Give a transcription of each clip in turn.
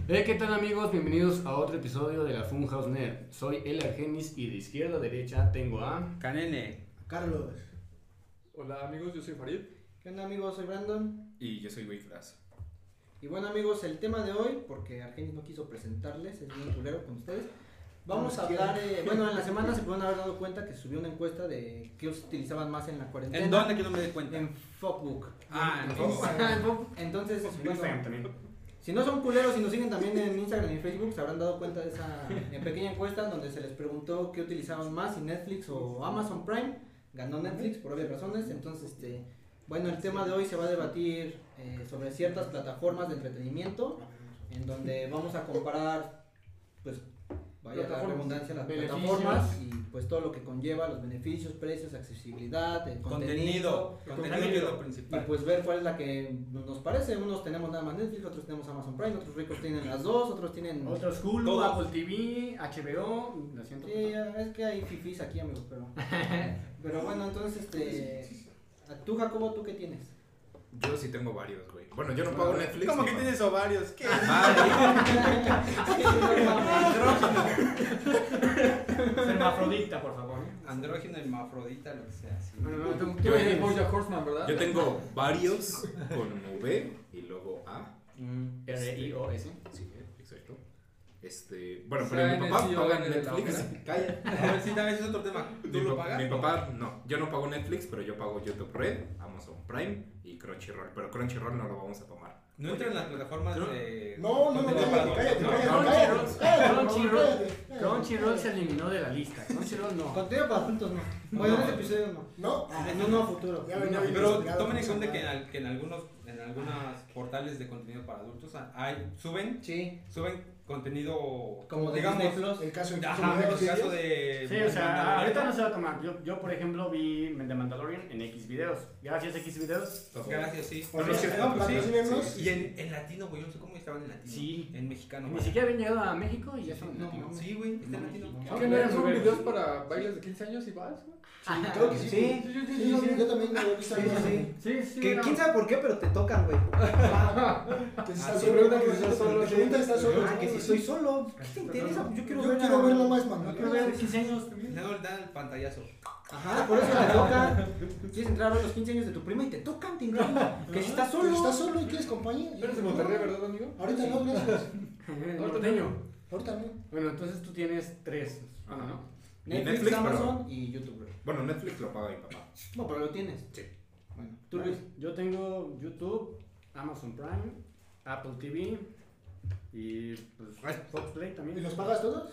¿Qué tal amigos? Bienvenidos a otro episodio de la Funhouse Nerd. Soy el Argenis y de izquierda a derecha tengo a... Canene. Carlos. Hola amigos, yo soy Farid. ¿Qué onda amigos? Soy Brandon. Y yo soy Wayfras. Y bueno amigos, el tema de hoy, porque Argenis no quiso presentarles, es bien culero con ustedes. Vamos a hablar, bueno, en la semana se pudieron haber dado cuenta que subió una encuesta de qué utilizaban más en la cuarentena. ¿En dónde que no me di cuenta? En Facebook. En Facebook. Entonces, bueno, Instagram también. si no son culeros y nos siguen también en Instagram y Facebook, se habrán dado cuenta de esa pequeña encuesta donde se les preguntó qué utilizaban más, si Netflix o Amazon Prime. Ganó Netflix por obvias razones. Entonces, bueno, el tema de hoy se va a debatir sobre ciertas plataformas de entretenimiento, en donde vamos a comparar, pues, vaya la redundancia, las plataformas y pues todo lo que conlleva, los beneficios, precios, accesibilidad, el contenido que es lo y principal. pues ver cuál es la que nos parece. Unos tenemos nada más Netflix, otros tenemos Amazon Prime, otros ricos tienen las dos, otros tienen... Otros Hulu, Todo. Apple TV, HBO, lo siento. Sí, es que hay fifís aquí amigos, pero bueno, entonces, tú Jacobo, ¿tú qué tienes? Yo sí tengo varios, güey. Bueno, yo no pago Netflix. ¿Cómo ni que pago- tienes ovarios? ¿Qué? Hermafrodita, por favor. Andrógeno, hermafrodita, lo que sea. Sí. No, tú Tú eres Bojack Horseman, ¿verdad? Yo tengo varios con V y luego A. R-I-O-S. Sí, exacto. Bueno, O pero sea, mi en papá el paga de la Netflix. ópera. Calla. A ver, sí, también es otro tema. ¿Tú Mi, lo pa- pagas? mi papá, no. Yo no pago Netflix, pero yo pago YouTube Red, Amazon Prime y Crunchyroll. Pero Crunchyroll no lo vamos a tomar. No entran en las plataformas ¿No? de... No, contenido para cállate, adultos. Crunchyroll se eliminó de la lista. Crunchyroll no. Contenido para adultos no. Bueno, en este episodio no. No, En uno futuro. Ya venía Pero inspirado tomen en por cuenta esa que en algunos portales de contenido para adultos suben Sí, contenido, como de digamos, Disney Plus. el caso ajá, como en el de caso de... Sí, o sea, Mandalorian, ahorita ¿no? no se va a tomar. Yo por ejemplo, vi The Mandalorian en X videos. Gracias, X videos. Gracias, sí. Por No, los que no, pues sí. patrocínenos. Y en latino, güey, yo no sé cómo estaban en latino. Sí. En mexicano. Ni güey. siquiera habían llegado a México y ya son No, latinos. sí, güey, está en latino. No, ¿Qué no eran muy son buenos. videos para bailes de 15 años y vas? güey? Creo que sí. Sí, Sí, yo también lo he visto. Sí, sí, Sí, sí. Que no. quién sabe por qué, pero te tocan, güey. Que si Ah, estás sí, solo, pregunta que si estás solo, te pregunta si estás solo. Ah, que si estoy solo. ¿Qué te interesa? Yo quiero ver. Quiero ver nomás, man. Yo quiero ver 15 años. Luego le dan el pantallazo. Ajá, por eso te tocan. Quieres entrar a ver los 15 años de tu prima y te tocan, te engañan. Que si estás Que solo. si estás solo y quieres compañía. Eres de Monterrey, ¿verdad, amigo? Ahorita no, gracias. Norteño. Ahorita no. Bueno, entonces tú tienes tres. Ajá. ¿no? Netflix, Netflix, Amazon y YouTube, güey. Bueno, Netflix lo paga mi papá. No, pero lo tienes. Sí. Bueno, tú Luis. Yo tengo YouTube, Amazon Prime, Apple TV y pues Fox Play ¿Y también. los pagas todos?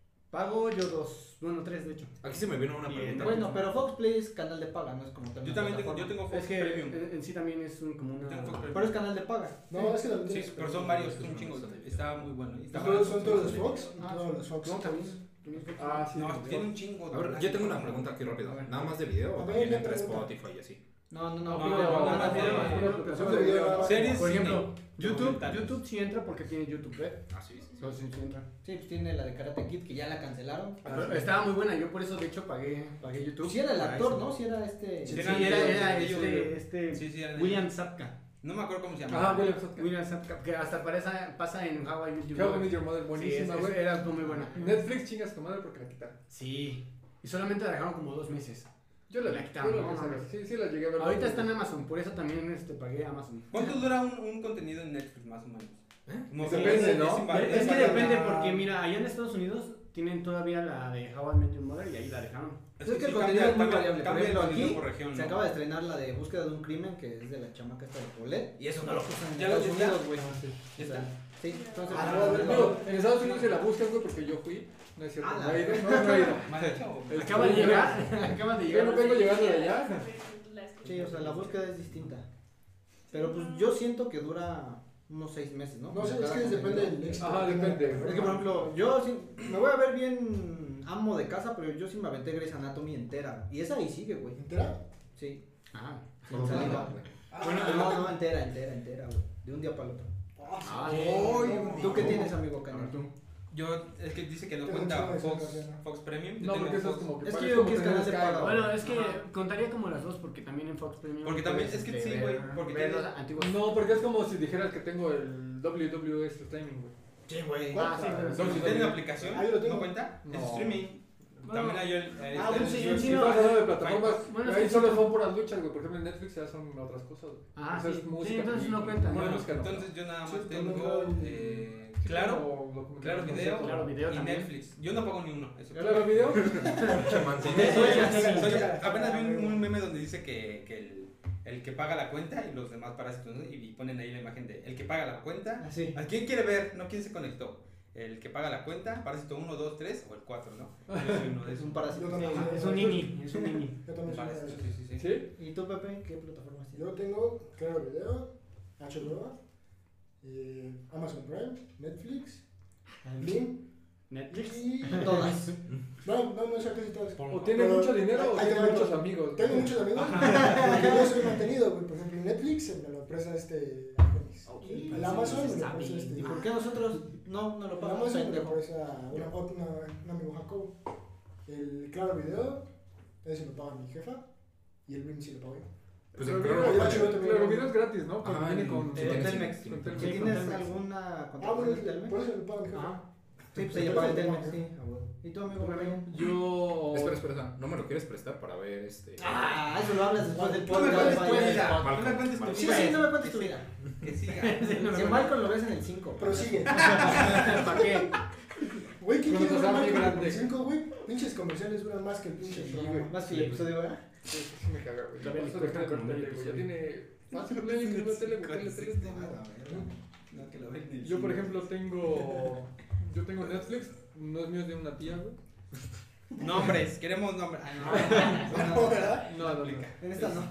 Pago yo dos, bueno, tres de hecho. Aquí se me vino una Y pregunta. Bueno, pero Fox Play es canal de paga, no es como también. Yo también tengo, plataforma. Fox Es que Premium. en sí también es como una... Tengo Fox Premium. Pero es canal de paga. No, es que también Sí, tienes. pero son varios, son un chingo. Está muy bueno. Está ¿Todos barato. son todos los Fox? Ah, Todos los Fox. No, también. Ah, sí. No, tiene un chingo. A ver, yo tengo una pregunta aquí rápido. ¿Nada más de video o A ver, también ya entre pregunta. Spotify y así? No, No, nada más no, video, no, nada no, más video. Son de video. Series, Por cine, ejemplo, YouTube documentales. sí entra porque tiene YouTube Red. Ah, sí, sí. Eso sí entra. Sí, pues tiene la de Karate Kid que ya la cancelaron. Pero estaba muy buena, yo por eso de hecho pagué YouTube. Si era el para actor, eso. ¿no? Si era este. Sí, Sí, era sí, este Sí, sí, era- William Sapka. No me acuerdo cómo se Ah, llama. William Sapka. Que hasta pasa en How I Met Your How I Mother. Met Your Mother, Sí, buenísima, güey. era muy buena. Netflix chingas tu madre porque la quitaron. Sí. Y solamente la dejaron como 2 meses. Yo La quitaron, yo no, alcancé a ver. mames. Sí, sí la llegué a ver. Ahorita está en Amazon, por eso también pagué Amazon. ¿Cuánto dura un contenido en Netflix, más o menos? No, Depende, ¿no? Es que invariable. depende porque mira, allá en Estados Unidos tienen todavía la de How I Met Your Mother y ahí la dejaron. Es que el sí, contenido es muy cambia- variable. Por cambia el ejemplo, contenido aquí por región, se ¿no? acaba de estrenar la de Búsqueda de un crimen, que es de la chamaca esta de Paulette. Y eso no lo puso en Ya lo Estados ya está. Unidos, güey. Ya está. Sí, entonces. Ah, no, no, Digo, en Estados Unidos se la buscan, güey, porque yo fui. No es cierto, Ah, no he ido. la- No he ido. ¿Más hecho? Acaba de llegar, acaba de Yo llegar. no vengo llegando de allá. Sí, o sea, la búsqueda es distinta. Pero pues yo siento que dura unos 6 meses, ¿no? No sé, es Cada que depende contenido. del éxito. Ajá, depende. Es que por ejemplo, yo sí, me voy a ver bien amo de casa, pero yo sí me aventé Grey's Anatomy entera. Y esa ahí sigue, güey. ¿Entera? Sí. Ah, Sin salida. Bueno, No, entera, güey. De un día para el otro. Ah, ¿Tú qué tienes, amigo a ver Canal? tú. Yo, es que dice que no Tengo cuenta mucho Fox, de eso, no. Fox Premium. Yo No, tengo porque eso es Fox. como que. Es que parece yo como que es canal de tener Sky, paga. Bueno, es que Ajá. contaría como las dos porque también en Fox Premium. Porque también- puedes, es que sí, ver- güey, porque ver tiene- los antiguos. No, porque es como si dijeras que tengo el WWE Streaming, güey. Sí, güey. Ah, sí, pero Solo si tienen una aplicación, Ahí lo tengo. ¿no cuenta? Es No. streaming. Bueno. También hay el. Si no, vas a hablar de plataformas, bueno, ahí sí, solo sí. son puras luchas, güey. Por ejemplo, en Netflix ya son otras cosas, güey. Ah, Esa sí. es música, Sí, entonces no película. cuenta. Bueno, música no. entonces yo nada más Sí, tengo también Claro, Como documentales, Claro no sé, Video, Claro Video y también. Netflix. Yo no pago ni uno. Eso. Claro video. Apenas vi un meme donde dice que el que paga la cuenta y los demás parásitos, ¿no? Y ponen ahí la imagen de el que paga la cuenta. Así. ¿A quién quiere ver? No, ¿quién se conectó? El que paga la cuenta, parásito 1, 2, 3 o el 4, ¿no? Yo soy uno de Es esos. un parásito. Yo también. Es un nini, es un nini. Yo también soy Parásito, de esos. sí, sí, sí. ¿Sí? ¿Y tú, Pepe, qué plataformas tienes? Yo tengo Claro Video, HBO, Amazon Prime, Netflix, Blim Netflix. y... Todas. No, es casi todas. O tiene Pero mucho dinero o ahí te tiene va, muchos güey. amigos. Tengo muchos amigos porque yo soy mantenido, güey. Por ejemplo, Netflix me lo presta Argenis. El Amazon me lo presta ¿Y por qué nosotros no lo El pagamos? Amazon me lo Pendejo. presta un amigo Jacobo. El Claro Video, ese lo paga mi jefa. Y el Blim sí lo pago yo. Pues Claro, en video, Claro, Claro, video es gratis, ¿no? Porque Ajá, viene con sí, Telmex. Telmex. con Telmex. ¿Si Sí, tienes con Telmex. alguna Bueno, contratación de Telmex? por eso lo paga mi jefa. Ajá. Sí, pues ella paga el Telmex, sí. ¿Y tú, amigo? Yo. Espera, ¿no me lo quieres prestar para ver este? Ah, eso lo hablas después del No me podcast. cuentes tu vaya. vida. No me Malcolm, cuentes tu Malcolm. Sí, vida. sí, no me cuentes tu vida. Que siga. Si Malcolm lo ves en el 5. Prosigue. ¿Para qué? Güey, ¿quién quiere ver Cuando Malcolm sea en muy el 5, güey? Pinches comerciales duran más que el pinche Sí, programa. güey. Más que el episodio, ¿verdad? Sí, sí me caga, güey. Todavía le Eso cuesta deja de como ver medio tele, güey. Ya episodio. tiene. Fácil, güey, que ve tele, güey, tele. No, que lo ven en el Yo, por cine. ejemplo, tengo. Yo tengo Netflix. No es mío, es de una tía, güey. Nombres, queremos nombres. Ah, No, ¿verdad? No, no, no. En esta no.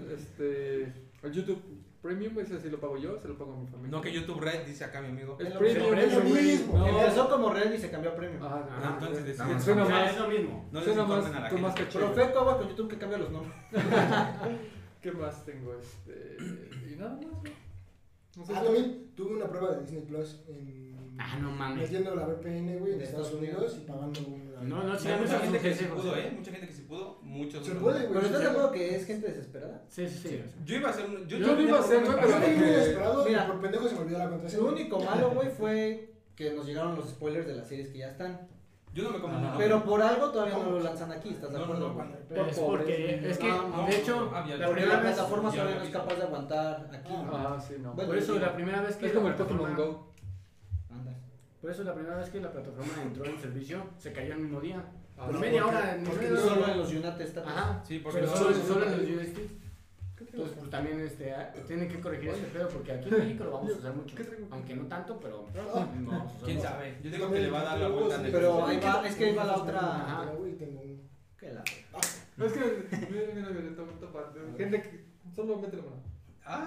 El YouTube Premium, ese sí lo pago yo, se lo pago a mi familia. No, que YouTube Red, dice acá mi amigo. Es Es lo Premium, mismo, güey. es lo mismo. No, Empezó como Red y se cambió a Premium. Ajá, Ah, entonces no, deciden. suena O sea, más. es lo mismo. No les Suena informen más, a la tú más gente. que chido. Profeco agua con YouTube que cambia los nombres. ¿Qué más tengo? Y nada más, güey. No sé Ah, si- también tuve una prueba de Disney Plus en... Ah, no mames. Metiendo la VPN, güey, de De Estados Estados Unidos y pagando una... No, sí, Hay a mí mucha me gente que sí consejos. pudo, Mucha gente que sí pudo, muchos. Se no. puede, güey. Pero ¿estás de se acuerdo que es gente desesperada? Sí, sí, sí. Yo iba a hacer un. Yo lo iba a hacer, güey, puede. Yo pero me muy porque- desesperado y Mira, por pendejo se me olvidó la contraseña. Lo único malo, güey, fue que nos llegaron los spoilers de las series que ya están. Yo no me como Ajá. uno. Pero por algo todavía no lo lanzan aquí, ¿estás de No, acuerdo? no, güey? no, Pero es porque, es que, No, de hecho, no, ya, la Porque primera la vez, plataforma ya todavía lo no es he visto. capaz de aguantar aquí. Ah, sí, no. Bueno, por eso sí. la primera vez que Es como la el Pokémon plataforma- Go. Anda. Por eso la primera vez que la plataforma entró en servicio, se cayó el mismo día. Ah, Por no, media porque- hora, porque media Solo hora. en los United States. Ajá. Sí, porque Pero no- solo en los no- UST. Entonces, pues también tienen que corregir ese pedo porque aquí en México lo vamos a usar mucho. ¿Qué traigo? Aunque no tanto, pero Ah. lo vamos a usar quién mucho. sabe. Yo digo que le va a dar la vuelta al Pero ahí va, es que ahí va la otra. Ajá. Güey, tengo un... ¿Qué la? Es que, mira, Violeta, un taparte. Gente que solo mete la mano. Ah,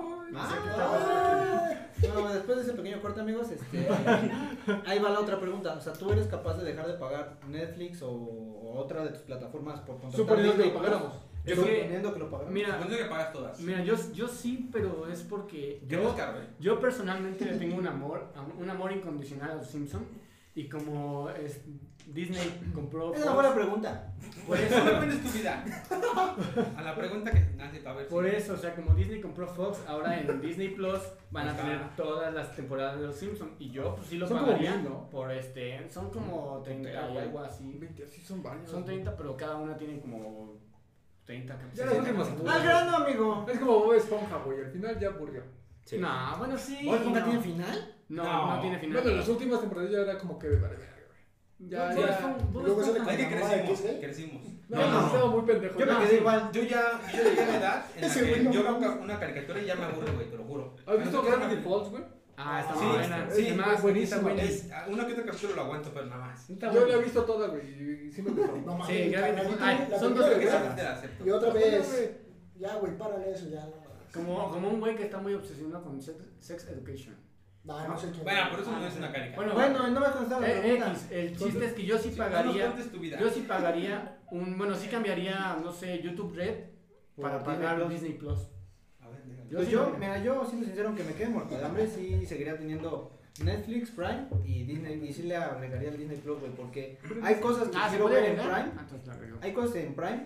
Bueno, después de ese pequeño corte, amigos, ahí va la otra pregunta. O sea, ¿tú eres capaz de dejar de pagar Netflix o otra de tus plataformas por contratar Suponiendo que lo Disney? pagáramos. Es Suponiendo que lo pagáramos. Mira, supongo que pagas todas. mira, yo sí, pero es porque Que no es caro, yo personalmente le tengo un amor incondicional a los Simpsons y como Disney compró Esa fue la pregunta. por Por eso, eso me pones tu vida. A la pregunta que nadie va a ver. por eso, o sea, como Disney compró Fox, ahora en Disney Plus van a Ajá. tener todas las temporadas de los Simpsons y yo pues sí lo Son como pagaría 1000, ¿no? por son como 30 y algo así. 20, así son varios. Son 30, pero cada una tiene como 30 Ya las 60. últimas. ¡Al grano, amigo! Es como Bob Esponja, güey. Al final ya aburrió. Sí. No, bueno, sí. ¿Bob Esponja no. tiene final? No tiene final. Bueno, las últimas temporadas ya era como que. Vale, güey. Ya, Bob ya. Esponja- Bob Luego sale Esponja- Es que Mamá, ¿de qué crecimos, sé? crecimos. No, No. estaba muy pendejo. Yo me ya. quedé igual. Yo llegué a la edad en la Ese que güey no yo veo mames. una caricatura y ya me aburre, güey, te lo juro. ¿Has visto Nosotros Gravity una- Falls, güey? Ah, está Sí, muy buena. sí, Es más, buenísima. está buena. Es, uno que otro capítulo lo aguanto, pero nada más. Está Yo buena. la he visto toda, güey. Y sí me gustó. No mames, Sí, Gravity la Falls. neta, Ay, la son película dos de Esa Gravity. te la acepto. Y otra Hola, vez, güey. ya, güey, párale eso, ya, no mames. Como un güey que está muy obsesionado con sex education. No sé quién. Bueno, por eso no es una caricatura. Bueno, no me ha contestado la pregunta. X, el chiste es que yo sí No pagaría. nos cuentes tu vida. Yo sí pagaría bueno, sí cambiaría, no sé, YouTube Red para Por pagar Disney Disney Plus. A ver, déjame. Pues sí yo, pagaría. mira, yo siendo sincero, aunque me quede muerto de hambre, sí seguiría teniendo Netflix, Prime y Disney, y sí le agregaría el Disney Plus, güey, porque hay cosas que ¿se quiero puede ver en agregar? Prime, Ah, entonces la agrego. hay cosas en Prime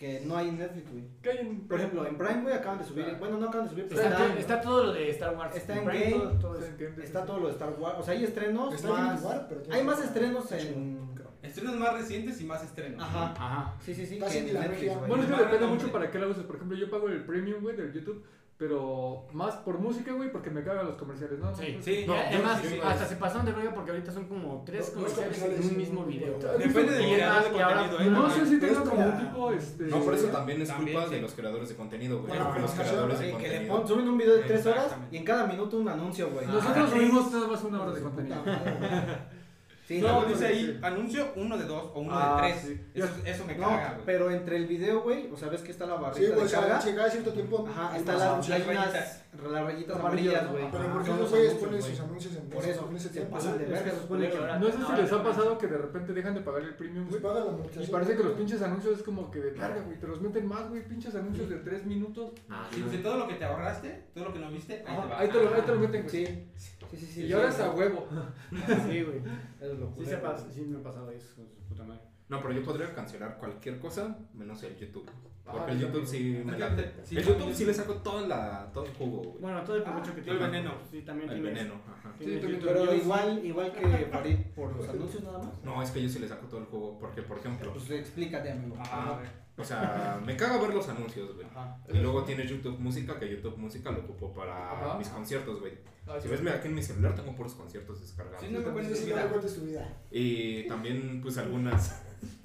que no hay en Netflix, güey. ¿Qué hay en Por ejemplo, en Prime, güey, acaban de subir, bueno, no acaban de subir, pero Está todo lo de Star Wars. Está en Prime, Game, todo eso. está todo lo de Star Wars, o sea, hay estrenos Está en más, lugar, pero hay más estrenos en, Estrenos más recientes y más estrenos. ajá, Ajá. sí, Está que en en la Netflix, media. güey. Bueno, es que Hermano, depende hombre. mucho para qué la uses. Por ejemplo, yo pago el premium, güey, del YouTube, pero más por música, güey, porque me cagan los comerciales, ¿no? Sí, Sí, No, yo- además, yo- yo- hasta se pasaron de verga porque ahorita son como 3 Los comerciales en comerciales un mismo son- video. Depende del Y creador de además que ahora- contenido, No también. sé si Pero tengo es como un como- tipo, No, por eso también es También, culpa sí. de los creadores de contenido, güey. Bueno, Porque los ajá, creadores sí, de Sí, que le contenido. suben un video de 3 horas Exactamente. y en cada minuto un anuncio, güey. Nosotros Ah, subimos nada más una hora de contenido. puta madre. Sí, Luego no, dice pero ahí, sí. anuncio 1 de 2 o 1 Ah, de 3. sí. Eso me no, caga, güey. pero entre el video, güey, o sea, ves que está la Sí, barrita güey, o de sea, carga. si cada cierto tiempo. Ajá, hay está más las anuncios. rayitas Amarillas, amarillas, güey. Pero Ajá, ¿por qué son los los güeyes anuncios, ponen güey. sus anuncios en Por eso, ese se tiempo? pasan de verga, se supone que... No sé si les ha pasado que de repente dejan de pagar el premium, Pues güey. pagan la Y amortización. parece que los pinches anuncios es como que de carga, güey. Te los meten más, güey. Pinches anuncios de 3 minutos. Sí, de todo lo que te ahorraste, todo lo que no viste, ahí te va. Ahí te lo meten, güey. Sí. Y ahora es a huevo. Sí, güey. Es lo Sí, sí me ha pasado eso, con su puta madre. No, pero yo podría cancelar cualquier cosa menos el YouTube. Ah, Porque el yo YouTube también. sí me Es late. que sí, El yo- YouTube sí le saco todo el jugo, güey. Bueno, todo el provecho que todo el tiene. veneno. Sí, también El tienes- veneno, ajá. tienes Sí, YouTube. Pero Yo sí- igual que Farid por los anuncios nada más. No, es que yo sí le saco todo el jugo. Porque, por ejemplo, Pues explícate, amigo. Ajá. o sea, me caga ver los anuncios, güey. Ajá. Y luego tienes YouTube Música, que YouTube Música lo ocupo para Ajá. mis conciertos, güey. Ah, Si sí. ves, mira, aquí en mi celular tengo puros conciertos descargados. Sí, no me cuentes Entonces, tu sí, no vida. me cuentes tu vida. Y también, pues, algunas...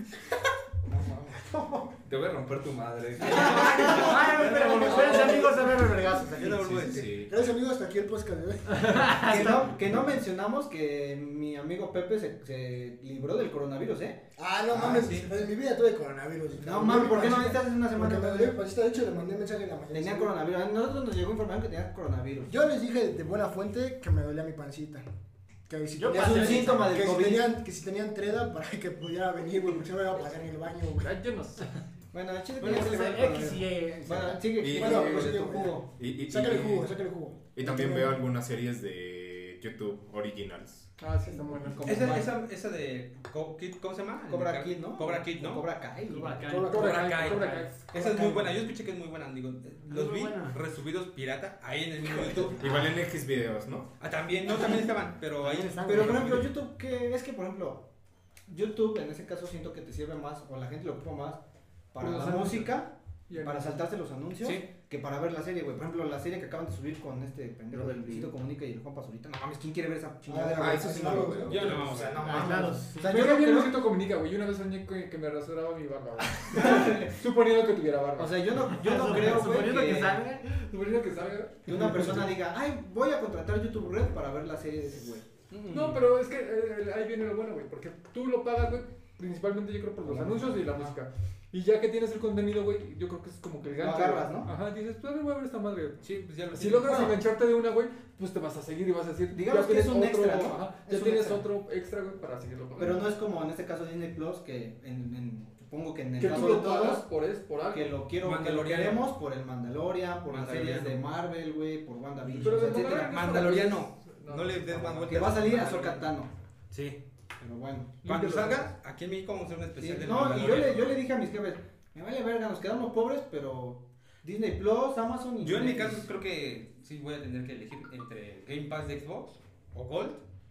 Te voy a romper tu madre. Ay, güey, pero espérense, amigos, a ver los vergazos aquí. Yo no vuelvo a Sí, sí, decir. sí. Gracias, amigos. Hasta aquí el podcast de hoy. Que no mencionamos que mi amigo Pepe se libró del coronavirus, ¿eh? Ah, no Ah, mames. sí. En mi vida tuve coronavirus. No mames, ¿por qué no necesitas una Porque semana? me dolió mi pancita. De hecho, le mandé mensaje en la mañana. Tenía coronavirus. A nosotros nos llegó información que tenía coronavirus. Yo les dije de buena fuente que me dolía mi pancita. Que si Yo tenían- pasé un síntoma del que si COVID. que si tenían treda para que pudiera venir, güey, porque se me iba a pasar en el baño, güey. Ay, yo no sé. Bueno, el chile Bueno, que ya se pues, libró del X y coronavirus. Y. Bueno, sigue Y- explicando bueno, de sí, tu güey. jugo. Sácale el jugo, sácale el jugo. Y también veo algunas series de YouTube originals. Ah, sí, están buenas. Como Esa de ¿cómo se llama? Cobra Kid, ¿no? Cobra Kid, ¿no? Cobra Kai. Cobra Kai. Cobra Kai. Cobra Kai. Esa es muy buena, yo escuché que es muy buena, digo, los muy vi buena. resubidos pirata ahí en el mismo YouTube. Igual en X videos, ¿no? Ah, también, no, también estaban, pero ahí están. Pero por ejemplo, YouTube, ¿qué? Es que por ejemplo, YouTube en ese caso siento que te sirve más, o la gente lo ocupa más para Los la anuncios. música, Y para saltarse los anuncios, Sí. que para ver la serie, güey. Por ejemplo, la serie que acaban de subir con este pendejo Lo del del- Luisito Comunica y el Juan Pazurita. No mames, ¿quién quiere ver esa chingadera? Ah, güey? eso sí no lo veo. Yo no, o sea, no. Aislados. O sea, Yo yo no no vi creo, Luisito Comunica, güey. Yo una vez soñé que me rasuraba mi barba, güey. Suponiendo que tuviera barba. o sea, yo no creo, güey, Suponiendo que que, salga. Suponiendo que salga. que una persona diga, ay, voy a contratar YouTube Red para ver la serie de ese güey. No, pero es que ahí viene lo bueno, güey. Porque tú lo pagas, güey. Principalmente yo creo por los anuncios y la música. Y ya que tienes el contenido, güey, yo creo que es como que el Lo gancho. agarras, güey. ¿no? Ajá, dices, pues a ver, voy a ver esta madre. Sí, pues ya lo Si logras Bueno. engancharte de una, güey, pues te vas a seguir y vas a decir, Digamos ya que es tienes un otro, extra, ¿no? ajá, Es ya un tienes extra. otro extra, güey, para seguirlo pagando. Pero no es como en este caso Disney Plus, que supongo que en el que caso tú de lo pagas todos, por algo. que lo quiero, que lo Mandaloriano. queremos por el Mandalorian, por las Mandaloriano. series de Marvel, güey, por WandaVision, Pero de etcétera. Mandaloriano. No le des más vueltas. Que va a salir a Tano. Sí. Pero bueno. Cuando Límpialo. salga, aquí en México vamos a hacer un Sí, especial del no, y Mandaloriano. yo le dije a mis jefes, me vale verga, nos quedamos pobres, pero Disney Plus, Amazon y Yo en mi Netflix. caso creo que sí voy a tener que elegir entre Game Pass de Xbox o Gold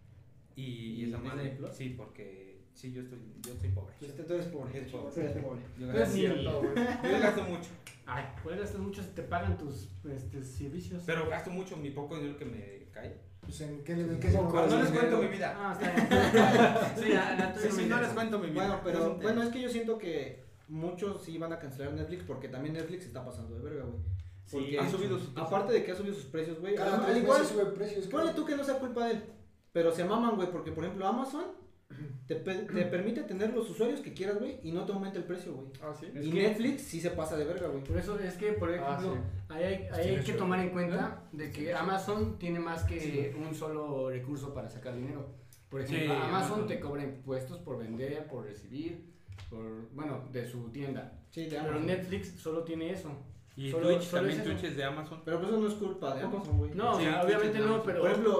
y ¿Y esa Disney madre. Plus? Sí, porque sí, yo soy pobre. Tú eres pobre. Es pobre. Tú eres pobre. Yo Es gasto, cierto, güey. yo gasto mucho, Ay, pues gastas mucho si te pagan tus servicios. pero gasto mucho mi poco dinero que me cae. Pues en qué se No les cuento mi vida. Ah, está bien. Sí, la tuya Sí, me no les interesa. cuento mi vida. Bueno, No pero es un tema. bueno, es que yo siento que muchos sí van a cancelar Netflix porque también Netflix está pasando de verga, güey. Sí, Porque ha subido sus aparte de que ha subido sus precios, güey, Cada al 3 igual, meses sube precios. ponle tú que no sea culpa de él, pero se maman, güey, porque por ejemplo Amazon te permite tener los usuarios que quieras, güey, y no te aumenta el precio, güey. Ah, sí. Es Y que- Netflix sí se pasa de verga, güey. Por eso es que, por ejemplo, sí. ahí hay que tomar en cuenta de que Amazon tiene más que un solo recurso para sacar dinero. Por ejemplo, Sí, Amazon Amazon. te cobra impuestos por vender, por recibir, bueno, de su tienda. Sí, de Pero Amazon. Netflix solo tiene eso. Y Solo- Twitch, solo también es eso. Twitch es de Amazon. Pero pues eso no es culpa de Amazon, güey. No, Sí, o sea, obviamente sí, no, pero Por ejemplo,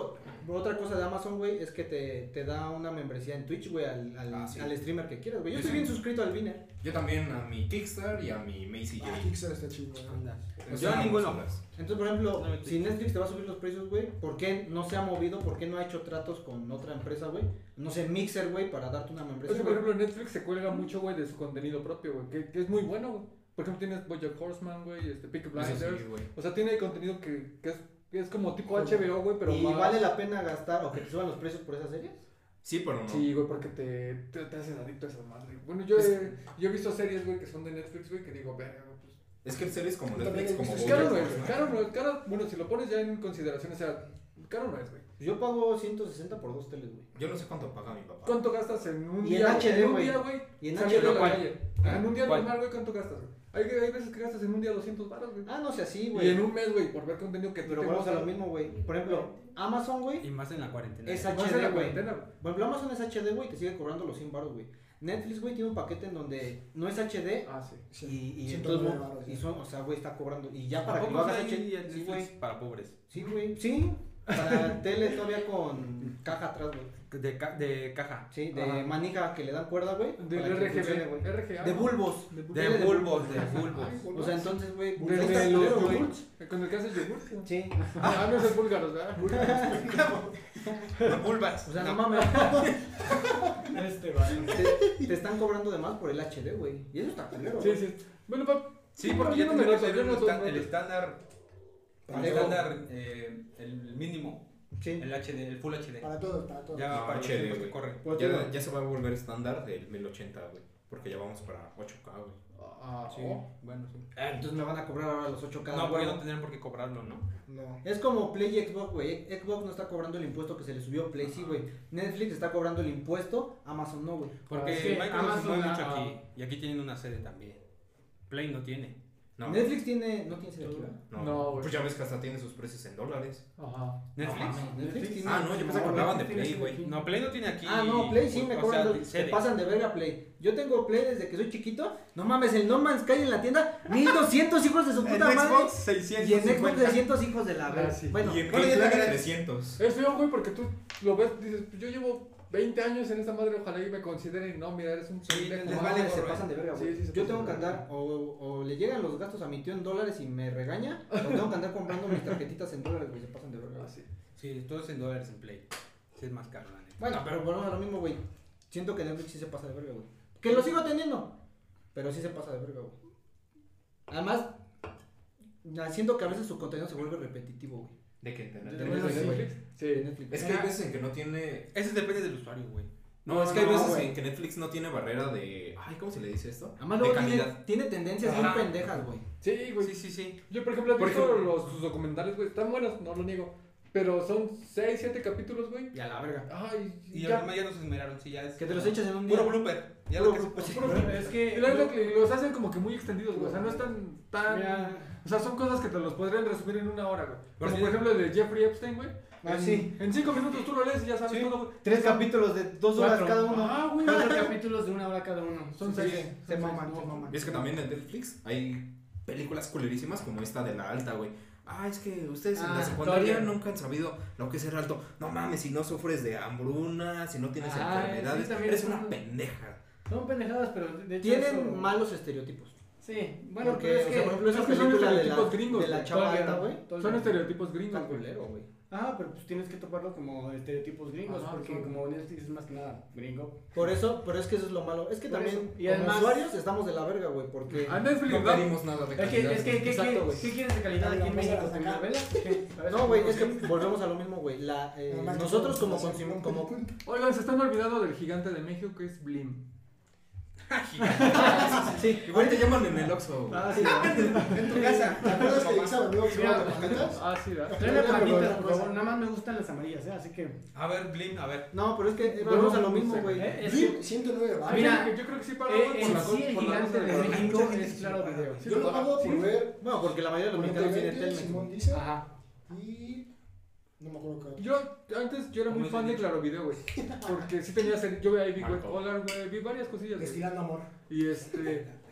Otra cosa de Amazon, güey, es que te da una membresía en Twitch, güey, Sí. al streamer que quieras, güey. Yo Yo estoy sí. bien suscrito al Viner. Yo también a mi Kickstarter y a mi Macy J. Kickstarter está chido. Anda. Es Yo a una ninguno. consolas. Entonces, por ejemplo, No me si Netflix te va a subir los precios, güey, ¿por qué no se ha movido? ¿Por qué no ha hecho tratos con otra empresa, güey? No sé, Mixer, güey, para darte una Es membresía. que, por güey. ejemplo, Netflix se cuelga mucho, güey, de su contenido propio, güey, que es muy bueno, güey. Por ejemplo, tienes BoJack Horseman, güey, Peaky Blinders. Eso sí, güey. O sea, tiene contenido que es como tipo HBO, güey, pero ¿Y más... vale la pena gastar o que te suban los precios por esas series? Sí, pero no. Sí, güey, porque te haces adicto a esa madre. Bueno, yo he visto series, güey, que son de Netflix, güey, que digo, verga, güey, pues... Es que series como También Netflix, he como visto- Caro BoJack no es, Horseman. caro no es, caro... Bueno, si lo pones ya en consideración, o sea, caro no es, güey. Yo pago 160 por 2 teles, güey. Yo no sé cuánto paga mi papá. ¿Cuánto gastas en un Y en día? HD, en un güey. día, güey. Y en saliendo HD, a la ¿cuál? calle. Ah, En un día ¿cuál? normal, güey, ¿cuánto gastas, güey? Hay veces que gastas en un día 200 baros, güey. Ah, no sé así, Y güey. en un mes, güey, por ver contenido que tú Pero te vamos a gusta. lo mismo, güey. Por ejemplo, Amazon, güey, Y más en la cuarentena. es Más en la HD, güey. cuarentena, güey. Por ejemplo, Amazon es HD, güey, te sigue cobrando los 100 baros, güey. Netflix, güey, tiene un paquete en donde no es HD Ah, sí. y 109 entonces, baros, y ya. son, o sea, güey, está cobrando. Y ya ¿A para que poco lo hagas hay HD, el sí, Netflix güey. para pobres? Sí, güey, sí. Para tele todavía con caja atrás, güey. De caja. Sí, de Ajá. manija que le dan cuerda, güey. Del para que funcione, RGB. güey. RGA. De bulbos. De tele bulbos, de Ay, bulbos. O sea, entonces, güey, De, ahí está de los culero, güey. yogurts. Con el que haces yogurt. Sí. Ah, no es el búlgaros, ¿verdad? Bulbas. O sea, no mames. Este, vale. Te están cobrando de más por el HD, güey. Y eso está culero. Sí, güey. sí. Bueno, pa. Sí, porque yo ya no me tendría que noto, ser yo el no noto. el estándar. El Parejo. estándar, el mínimo. Sí. El HD, el Full HD. Para todos, para todos. Ya No, para los HD, tiempos que güey. corren. Pues, Ya se va a volver estándar del 1080, güey. Porque ya vamos para 8K, güey. Ah, Sí, oh. bueno, sí. Entonces me van a cobrar ahora los 8K. No, porque güey. no tendrían por qué cobrarlo, ¿no? No. Es como Play y Xbox, güey. Xbox no está cobrando el impuesto que se le subió. Play sí, güey. Netflix está cobrando el impuesto. Amazon no, güey. Porque Es que Microsoft Amazon se mueve mucho ha- aquí. Y aquí tienen una sede también. Play no tiene. No. Netflix no tiene sede aquí, ¿verdad? No, güey. Pues ya ves que hasta tiene sus precios en dólares. Ajá. Netflix. Netflix tiene. Ah, no, yo pensaba que hablaban de Play, güey. No, Play no tiene aquí. Ah, no, Play sí me o cobran. sea, Se sede. pasan de verga Play. Yo tengo Play desde que soy chiquito. No mames, el No Man's Sky en la tienda. 1200 hijos de su En puta madre. Xbox 650. Y en Xbox 300 hijos de la verga. sí. Bueno, Y en ¿cuál es Play la paga gran- 300. Es feo, güey, porque tú lo ves, dices, pues yo llevo 20 años en esta madre, ojalá y me consideren. No, mira, eres un Sí, pendejo. les no vale mames, se gorro, pasan de verga, güey. Sí, sí, se Yo pasan tengo que de verga. andar, o le llegan los gastos a mi tío en dólares y me regaña, o tengo que andar comprando mis tarjetitas en dólares, güey, se pasan de verga. Ah, sí. Sí, todo es en dólares en Play. Sí, es más caro, la neta. Bueno, pero bueno, lo mismo, güey. Siento que Netflix sí se pasa de verga, güey. Que lo sigo teniendo, pero sí se pasa de verga, güey. Además, siento que a veces su contenido se vuelve repetitivo, güey. ¿De qué? ¿De De Netflix? Netflix, güey. Netflix? De Sí. Netflix. Es que hay veces en que no tiene... Ese depende del usuario, güey. No, es que hay No, veces güey. en que Netflix no tiene barrera de... Ay, ¿cómo se le dice esto? Además, De luego tiene, calidad. tiene tendencias bien Ajá. pendejas, güey. Sí, güey. Sí, sí, sí. Yo, por ejemplo, he Por visto ejemplo- sus documentales, güey. Están buenos, no lo niego. Pero son 6, 7 capítulos, güey. Y a la verga. Ay, Y ya. además ya nos esmeraron, sí, ya es. Que te los echas en un día. Puro blooper. Ya Puro lo que blooper, sí. Es Y que. la verdad que los hacen como que muy extendidos, güey. O sea, no están tan. Mira, O sea, son cosas que te los podrían resumir en una hora, güey. Pero Como sí. por ejemplo el de Jeffrey Epstein, güey. Ah, sí. En 5 minutos tú lo lees y ya sabes Sí. todo, güey. 3 capítulos de 2 horas 4. cada uno. Ah, güey. 4 capítulos de 1 hora cada uno. Son Sí, 6. sí, se maman, se maman. Es que también en Netflix hay películas culerísimas como esta de La Alta, güey. Ah, es que ustedes en la secundaria todavía. nunca han sabido lo que es ser alto. No mames, si no sufres de hambruna, si no tienes Ah, enfermedades, sí, también eres son- una pendeja. Son pendejadas, pero de hecho. Tienen eso- malos estereotipos. Sí, bueno, Porque, pero es o que. sea, por ejemplo, esa es que son película de la, estereotipos gringos, de la güey. chava Todavía alta, no. güey. Son Todavía no. estereotipos gringos, Está güey. culero, güey. Ajá, pero pues tienes que toparlo como estereotipos gringos, Ajá, porque son- como Netflix es más que nada gringo. Por eso, pero es que eso es lo malo. Es que Por también, eso. Y como además- usuarios, estamos de la verga, güey. Porque. A Netflix, No ¿no? pedimos nada de Es que, calidad. es que, ¿qué, Exacto, güey. ¿qué quieres de calidad aquí en Vamos a México? sacar. ¿Telenovelas? ¿O qué? A ver, No, güey, es que volvemos a lo mismo, güey. Nada más que Nosotros son- como son- consumimos. son Como... películas. Oigan, se están olvidando del gigante de México que es Blim. Sí, Igual te llaman en el Oxxo. Ah, sí, En tu casa. ¿Te acuerdas que Isa vendió Mira, las paletas? Ah, sí, ¿verdad? Tráeme Pero- palomitas, por favor. Nada más me gustan las amarillas, así que. A ver, Blim, a ver. No, pero es que No, volvemos no, a lo no mismo, sé. güey. Es Sí, que 109 Ah, baros. Mira, yo creo que sí pagó en por la sí el por la gigante cosa de de- México mucha gente es sí claro paga. video. Sí, Yo lo lo pago paga, por sí. ver Bueno, porque la mayoría de los mexicanos tienen Montevideo, Telmex. Simón dice, Ajá. y no me acuerdo qué. Yo era muy ¿Cómo fan se de dice? Claro Video, güey. Porque sí tenía serie, yo veía ahí Big White Marco. Collar, güey, vi varias cosillas, güey. Destilando amor. Y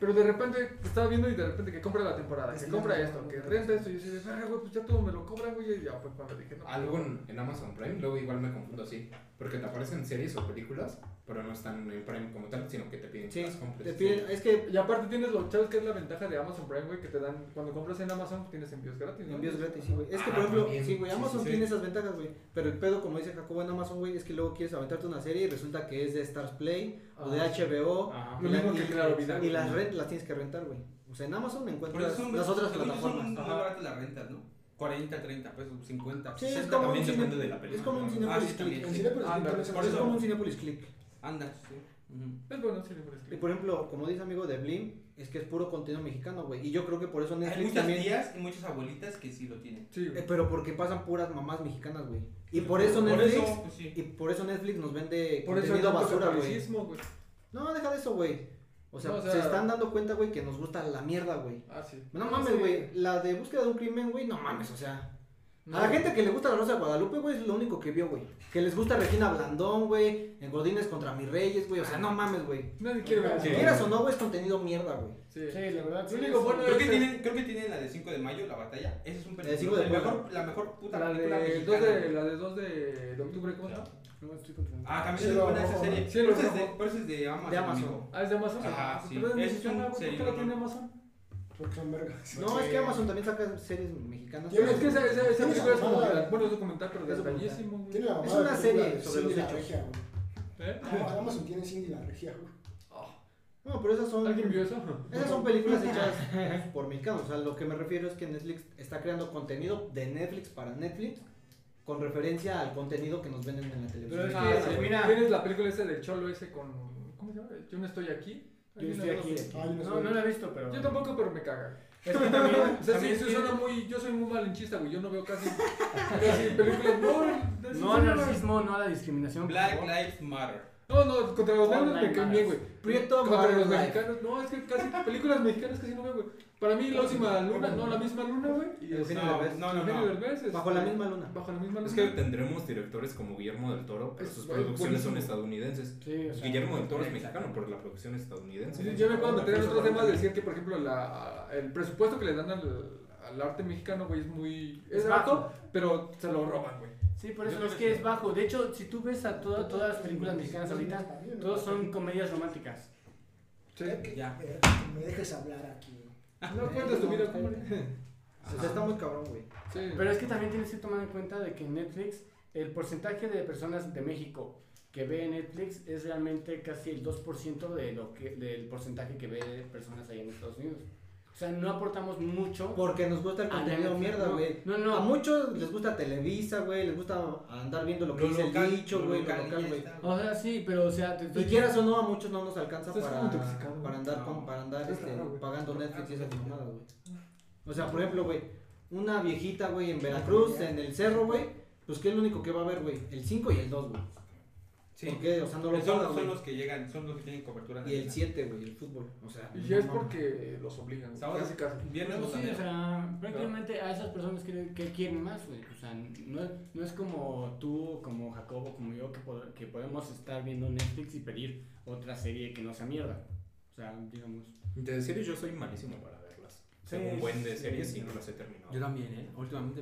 Pero de repente estaba viendo y de repente que compra la temporada, que compra esto, que renta esto. Y yo decía, güey, pues ya todo me lo cobran, güey. Y ya, pues, me dije, no. Algo en Amazon Prime, luego igual me confundo así. Porque te aparecen series o películas, pero no están en Prime como tal, sino que te piden Sí, que las compres. te piden, es que Y aparte tienes lo, ¿sabes qué es la ventaja de Amazon Prime, güey? Que te dan, cuando compras en Amazon, tienes envíos gratis, ¿no? envíos gratis, sí, güey. Es que, Ah, por ejemplo, también. sí, güey, Sí, Amazon sí, sí. tiene esas ventajas, güey. Pero el pedo, como dice Jacobo en Amazon, güey, es que luego quieres aventarte una serie y resulta que es de Stars Play o de Ah. HBO. Ajá. Lo mismo que Claro Video. Y las las tienes que rentar, güey. O sea, en Amazon Por encuentras eso son las otras según yo son plataformas. muy Ajá. baratas las rentas, ¿no? 40, 30 pesos, 50. Sí, es 60 como un también cine- depende de la película, Es como un ¿no? Cinépolis sí, Click. también. En Cinépolis Anda, también se por hace Es eso- como un Cinépolis Click. Anda, sí. Ujú. Es bueno, sí, pues, Y por ejemplo, como dice amigo de Blim, es que es puro contenido mexicano, güey. Y yo creo que por eso Hay Netflix muchas también. tías y muchas abuelitas que sí lo tienen. Sí, güey. Pero porque pasan puras mamás mexicanas, güey. Y por eso Por Netflix. eso, pues sí. Y por eso Netflix nos vende Por eso hay contenido tanto basura, güey. catolicismo, güey. No, deja de eso, güey. O sea, No, o sea- se están dando cuenta, güey, que nos gusta la mierda, güey. Ah, sí. No Ah, mames, sí. güey. La de búsqueda de un crimen, güey, no mames, o sea. No. A la gente que le gusta la Rosa de Guadalupe, güey, es lo único que vio, güey. Que les gusta Regina Blandón, güey. En Godines contra mis reyes, güey. O sea, no mames, güey. Nadie quiere ver Si eso. quieras o no, güey, es contenido mierda, güey. Sí. Sí, la verdad. Lo único bueno Creo que, es tienen la de 5 de mayo, la batalla. Esa es un La de 5 de mayo. la mejor puta la película de mexicana. 2 de octubre, ¿cómo se llama? No, estoy confundiendo. Ah, también Cielo es buena esa Rojo. serie. Cielo Pero esa es Rojo. pero esa es de Amazon. De Amazon. amigo. Ah, es de Amazon. Ajá, sí. Pero es Ese es mexicana, un güey. ¿Por qué serio, la ¿no? tiene Amazon? Porque son vergas. No, es que Amazon también saca series mexicanas. Tiene- Es que esa Tiene película es como, mamada. bueno, es documental, pero Es documental. detallísimo, güey. Tiene la Es mamada una película serie de sobre Cindy los la hechos. Regia, güey. ¿Eh? No, Amazon tiene Cindy la Regia, güey. No, pero esas son. ¿Alguien vio eso? Esas son películas hechas por mexicanos. O sea, lo que me refiero es que Netflix está creando contenido de Netflix para Netflix con referencia al contenido que nos venden en la televisión. Pero es Ah, que, sí. mira- ¿Tienes la película esa del cholo ese con... ¿Cómo se llama? Yo no estoy aquí. Yo estoy aquí. Ah, yo no No, sé. no la he visto, pero. Yo tampoco, pero me caga. Es que también. O sea, también sí, tiene- suena muy... Yo soy muy malinchista, güey. Yo no veo casi películas... No al racismo, no a la discriminación. por Black favor. Lives Matter. No, contra los negros me Online caen bien, güey. Prieto Contra Modern los Life. mexicanos... No, es que casi películas mexicanas casi no veo, güey. Para mí, La Última Luna, no, La Misma Luna, güey. Y Eugenio No, Derbez. no, no, Eugenio no. Derbez, Bajo la misma luna. Bajo la misma luna. Es que tendremos directores como Guillermo del Toro, pero Es sus producciones son buenísimo. estadounidenses. Sí, o sea. Guillermo del Toro es exacto. mexicano, pero la producción es estadounidense. Sí, yo me puedo meter en otro tema de decir que, por ejemplo, el presupuesto que le dan al arte mexicano, güey, es muy... Es Es alto, bajo. pero se lo roban, güey. Sí, por eso Yo es creo que que es sí. bajo. De hecho, si tú ves a todas las películas mexicanas ahorita, todos son comedias románticas. Sí. Ya. Que me dejes hablar aquí. No cuentas tu vida, ¿cómo? O sea, está muy cabrón, güey. Sí. Pero es que también tienes que tomar en cuenta de que en Netflix, el porcentaje de personas de México que ve Netflix es realmente casi el 2% del porcentaje que ve personas allá en Estados Unidos. O sea, no aportamos mucho. Porque nos gusta el a contenido Netflix. mierda, güey. No, no. A muchos les gusta Televisa, güey. Les gusta andar viendo lo que dice el dicho, güey, lo local, güey. O sea, sí, pero o sea, te Y estoy quieras o no, a muchos no nos alcanza Estás como intoxicado, para güey. andar, No. para andar Estás raro, güey. pagando Netflix y esas mamadas, güey. O sea, por ejemplo, güey, una viejita, güey, en Veracruz, en el cerro, güey, pues ¿qué es lo único que va a ver, güey? El 5 y el 2, güey. Sí. ¿Por qué? O sea, no lo Son, pagan, son güey. los que llegan, son los que tienen cobertura Y el nacional. 7, güey, el fútbol. O sea, Y ya es no mames. porque los obligan, güey. Sábado. Casi, casi. Viernes Pero sí, botanero. o sea, prácticamente a esas personas que quieren más, güey. O sea, no es como tú, como Jacobo, como yo, que podemos estar viendo Netflix y pedir otra serie que no sea mierda. O sea, digamos. De series yo soy malísimo para verlas. Tengo un buen de series y no las he terminado. Yo también, ¿eh? Últimamente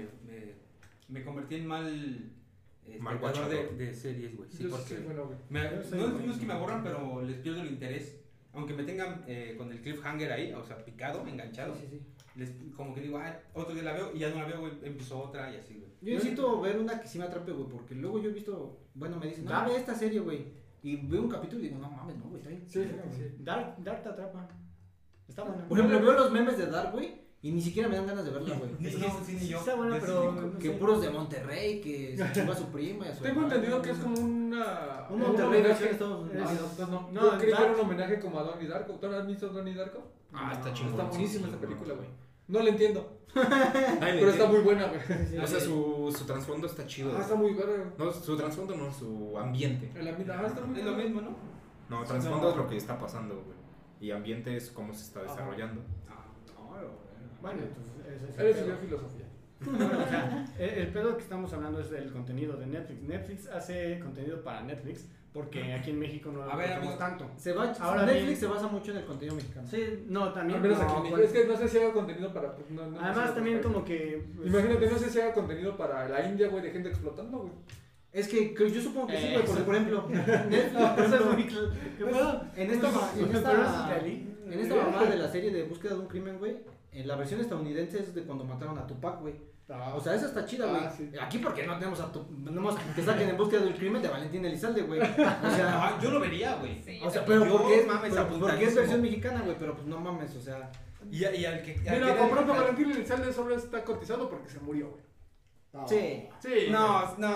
me convertí en mal Mal espectador guachador. de series, güey. Sí, Yo porque sí, bueno, güey. Yo soy no muy- es que me aburran, pero les pierdo el interés. Aunque me tengan con el cliffhanger ahí, o sea, picado, enganchado. Sí, sí, sí. Como que digo, otro día la veo y ya no la veo, güey, empezó otra y así, güey. Yo necesito ver una que sí me atrape, güey, porque luego yo he visto, bueno, me dicen, Dark. ve esta serie, güey. Y veo un capítulo y digo, no mames, no, güey, está bien. Sí, sí. Dark te atrapa. Está buena. Por ejemplo, veo los memes de Dark, güey, y ni siquiera me dan ganas de verla, güey. Ni ni yo. Está buena, Yo sí, pero. ni- no Que sé. puros de Monterrey, que se chingó a su prima y a su Tengo hermano. entendido que es como una... Un Monterrey homenaje- versión de Estados Unidos. Ah, no, No, yo creí que era Dark- un homenaje como a Donnie Darko. ¿Tú has visto Donnie Darko? Ah, está No, chingón. Está buenísima sí, esa sí, película, no. güey. No la entiendo, Ay, pero está muy buena, güey. O sea, su trasfondo está chido. Ah, está muy buena. No, su trasfondo no, su ambiente. En la mitad, está muy Es lo mismo, ¿no? No, trasfondo es lo que está pasando, güey. Y ambiente es cómo se está Ajá. desarrollando. Ah. Bueno, entonces. ese es el Él pedo. estudió filosofía. Bueno, o sea, el pedo que estamos hablando es del contenido de Netflix. Netflix hace contenido para Netflix porque aquí en México no lo A ver, hacemos amigo. tanto. Ahora bien. Netflix se basa mucho en el contenido mexicano. Sí, no, también. Al menos no, aquí en México. bueno, Es que no sé si haga contenido para. No además sé, también para- como que... pues, Imagínate, no sé si haga contenido para la India, güey, de gente explotando, güey. Es que yo supongo que sí, güey, porque Eso. por ejemplo, Netflix, por Eso es ejemplo, muy claro. ¿Qué pedo? en esta Pero es israelí. en esta mamada de la serie de búsqueda de un crimen, güey, en la versión estadounidense es de cuando mataron a Tupac, güey. O sea, esa está chida, güey. Sí. Aquí porque no tenemos tenemos que saquen en búsqueda del crimen de Valentín Elizalde, güey. O sea, Ah, yo lo vería, güey. Sí, o sea, yo pero también. porque es, Yo, mames, pero, pues, porque es apuntadísimo. versión mexicana, güey, pero pues no mames, o sea, Y al que. Mira, por ejemplo, Valentín Elizalde solo está cotizado porque se murió, güey. No. sí. Sí. No, no.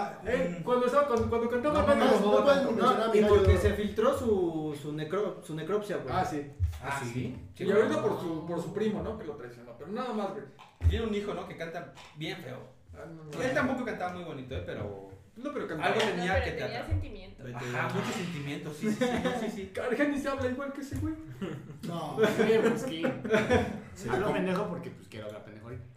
Cuando cantaba No, Batman, no, lo mamaba no pueden tanto. mencionar a Y mi porque gallo. se filtró su necropsia, güey. Ah, sí. Ah, sí. Y ahorita por su primo, ¿no? Que lo traicionó. Pero nada más, güey. Tiene un hijo, ¿no? Que canta bien feo. Ah, no, Él tampoco cantaba muy bonito, pero. No, pero cantaba. Algo No, tenía pero que tenía tratar. sentimientos. Ajá, muchos sentimientos, sí, sí, sí, sí. Argeni se habla igual que ese, güey. No. Sí, pues que... Hablo pendejo porque pues quiero hablar pendejo ahorita.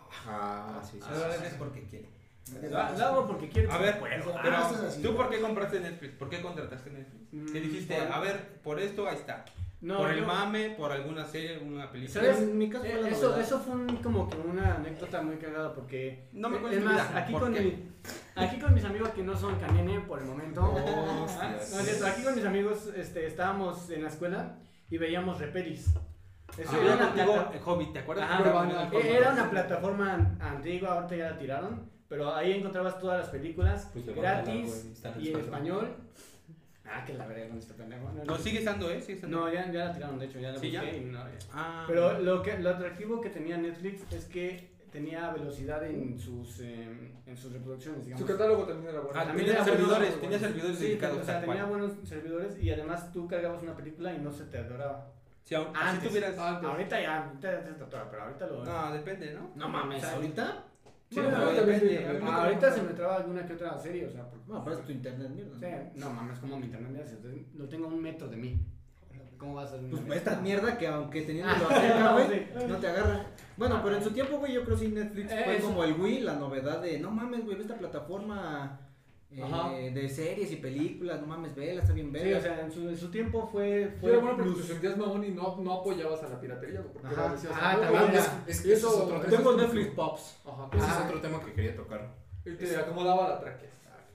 Ah, sí, sí. Ahora es porque quiere. Lo hago porque quiero. A ver, Puedo. pero esto es así. ¿tú por qué compraste Netflix? ¿Por qué contrataste Netflix? ¿Qué dijiste? por- A ver, por esto, ahí está. No, por el yo- mame, por alguna serie, una película. ¿Sabes? En mi caso fue la Eso, novedad. eso fue como que una anécdota muy cagada porque... No me es cuentes más, vida, aquí ¿por con, qué? aquí con mis amigos que no son canene por el momento. Hostias. No, es cierto, aquí con mis amigos estábamos en la escuela y veíamos Repelis. Eso Ah, era yo una contigo, plata- Hobbit, ¿te acuerdas? Ajá, Estaba en el era fondo. una plataforma antigua, ahorita ya la tiraron, pero ahí encontrabas todas las películas Pues levántala, gratis güey, está en el y en suelo. español. Ah, que la verga con este pendejo. No, sigue estando, ¿eh? Sigue estando. No, ya la tiraron, de hecho, ya la ¿Sí, busqué ya? y no, ya. Ah, Pero lo atractivo que tenía Netflix es que tenía velocidad en sus reproducciones, digamos. Su catálogo también era bueno. Ah, también tenía era bueno, servidores, bueno. tenía servidores Sí, dedicados o sea, tal tenía cual. buenos servidores y además tú cargabas una película y no se te adoraba. Si aún así Antes. tuvieras. Antes. Ahorita ya te atora, pero ahorita lo... No, depende, ¿no? No mames, O sea, ahorita. Sí, Bueno, no, ahorita depende. también, ¿no? Ahorita se me traba alguna que otra serie, o sea, porque... No, pero es tu internet, mierda. O sea, no mames, como mi internet me hace, lo tengo a 1 metro de mí. ¿Cómo va a ser? Pues esta mierda que aunque teniéndolo Ah, cerca, güey, sí. no te agarra. Bueno, pero en su tiempo, güey, yo creo que sí Netflix fue Eso. como el Wii, la novedad de, no mames, güey, ve esta plataforma Ajá. de series y películas, no mames, vela, está bien Sí, verga. o sea, en su tiempo fue... Sí, era bueno porque te sentías mamón y no apoyabas a la piratería, güey. Porque Ajá. decías, Ah, no, también, güey, es y que eso, ese es otro tema. Tengo Netflix Pops. Ajá, Ese entonces, es otro tema que quería tocar. y te acomodaba la tráquea.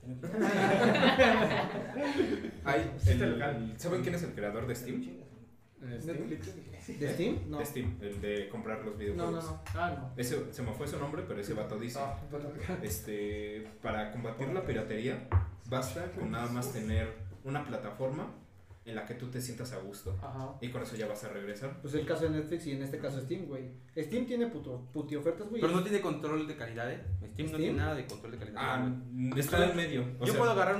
¿Saben quién es el creador de Steam? Netflix. ¿De Steam? No. De Steam, el de comprar los No, videojuegos. no. Ah, no. Ese, se me fue su nombre, pero ese vato dice, Ah, bueno. para combatir la piratería, basta con nada más tener una plataforma en la que tú te sientas a gusto. Ajá. Y con eso ya vas a regresar. Pues el caso de Netflix y en este caso Steam, güey. Steam tiene puti ofertas, güey. Pero no tiene control de calidad, ¿eh? Steam no ¿Steam? tiene nada de control de calidad. Ah, güey. está en medio. O Yo sea, puedo agarrar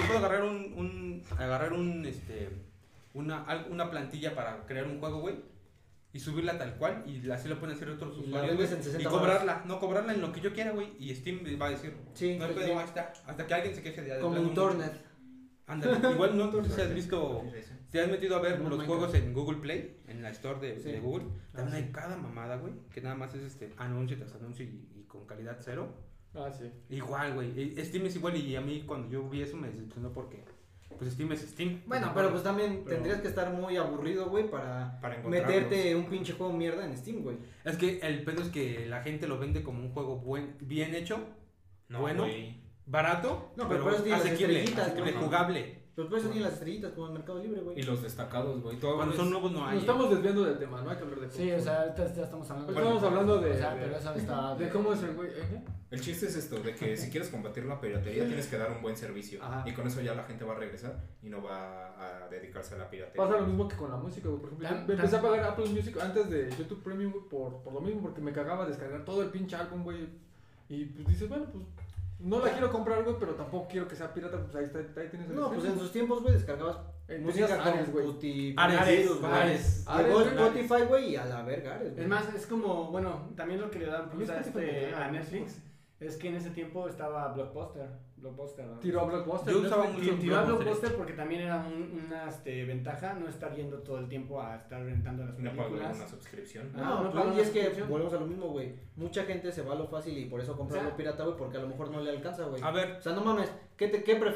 una plantilla para crear un juego, güey, y subirla tal cual y así lo pueden hacer otros Y la usuarios, vendes güey, en 60 y cobrarla, no cobrarla en lo que yo quiera, güey, y Steam va a decir, Sí, no hay pues, pedo, sí. ahí está, hasta que alguien se queje de Como plano un Tornet. Ándale, igual no sé si has visto, te has metido a ver No, los Minecraft. juegos en Google Play, en la store de Sí. Google, también sí. hay cada mamada, güey, que nada más es anuncio tras anuncio y con calidad cero. Ah, sí. Igual, güey, Steam es igual y a mí cuando yo vi eso me decepcionó porque pues Steam es Steam. Bueno, pero pues también Pero- tendrías que estar muy aburrido, güey, para encontrarlos. meterte un pinche juego mierda en Steam, güey. Es que el pedo es que la gente lo vende como un juego bien hecho, No, bueno, güey. barato, No, pero por eso tiene las asequible, estrellitas, asequible, ¿no? jugable. Pues por eso tiene las estrellitas como en Mercado Libre, güey. Y los destacados, güey. Todo Cuando es- son nuevos no hay. Nos estamos desviando del tema, no hay que hablar de Sí, juegos. o sea, ahorita ya estamos hablando Ahorita estamos hablando de- O sea, pero eso está... De cómo es el güey. El chiste es esto, de que si quieres combatir la piratería tienes que dar un buen servicio. Ajá. Y con eso ya la gente va a regresar y no va a dedicarse a la piratería. Pasa lo mismo que con la música, güey. Por ejemplo, Tan- yo empecé a pagar Apple Music antes de YouTube Premium, güey, por lo mismo, porque me cagaba descargar todo el pinche álbum, güey. Y pues dices, bueno, pues no la quiero comprar, güey, pero tampoco quiero que sea pirata, pues ahí está, ahí tienes el No, pues en streaming. sus tiempos, güey, descargabas Tenías música Ares, con güey. puti... Ares, virus, güey. Ares. Llegó Ares, güey. Spotify, güey, y a la verga Ares, güey. Es más, es como, bueno, también lo que le dan plus a, Spotify me a caga, Netflix Es que en ese tiempo estaba Blockbuster, ¿no? Tiró a Blockbuster. Yo usaba Netflix. mucho Tiró a Blockbuster. Blockbuster porque también era una ventaja no estar yendo todo el tiempo a estar rentando las No pago películas. una suscripción. Ah, No, no pues, pagan y la es que suscripción. volvemos a lo mismo, güey. Mucha gente se va a lo fácil y por eso compra O sea, lo pirata, güey, porque a lo mejor no le alcanza, güey. A ver, O sea, no mames, ¿qué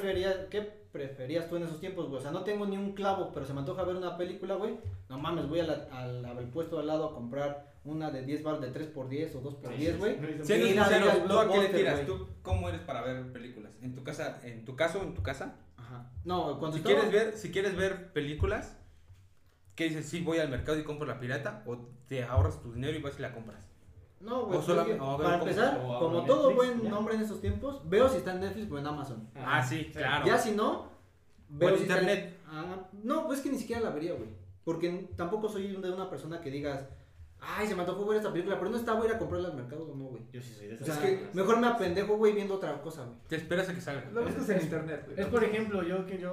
preferías tú en esos tiempos, güey? O sea, no tengo ni un clavo, pero se me antoja ver una película, güey. No mames, voy al puesto de al lado a comprar una de 10 bar de 3x10 o 2x10, güey. siendo Ir a ver sinceros, al ¿tú a qué le Blockbuster, tiras? güey. ¿Tú cómo eres para ver películas? ¿En tu casa? ¿En tu casa? Ajá. No, cuando Si estaba- quieres ver películas, ¿qué dices? Sí, voy al mercado y compro la pirata, o te ahorras tu dinero y vas y la compras. No, güey, O solamente- porque, o a ver, para ¿cómo? empezar, O como abro todo Netflix, buen ya. hombre en esos tiempos, veo si está en Netflix o en Amazon. Ah, sí, claro. Ya si no, veo en si está internet. no, pues que ni siquiera la vería, güey. Porque tampoco soy de una persona que digas, ay, se me antojó ver esta película, pero no está, voy a ir a comprarla al mercado, no, güey. Yo sí soy de O esas sea, personas. mejor me apendejo, güey, viendo otra cosa, güey. Te esperas a que salga. Lo buscas en internet, güey. Es por ejemplo,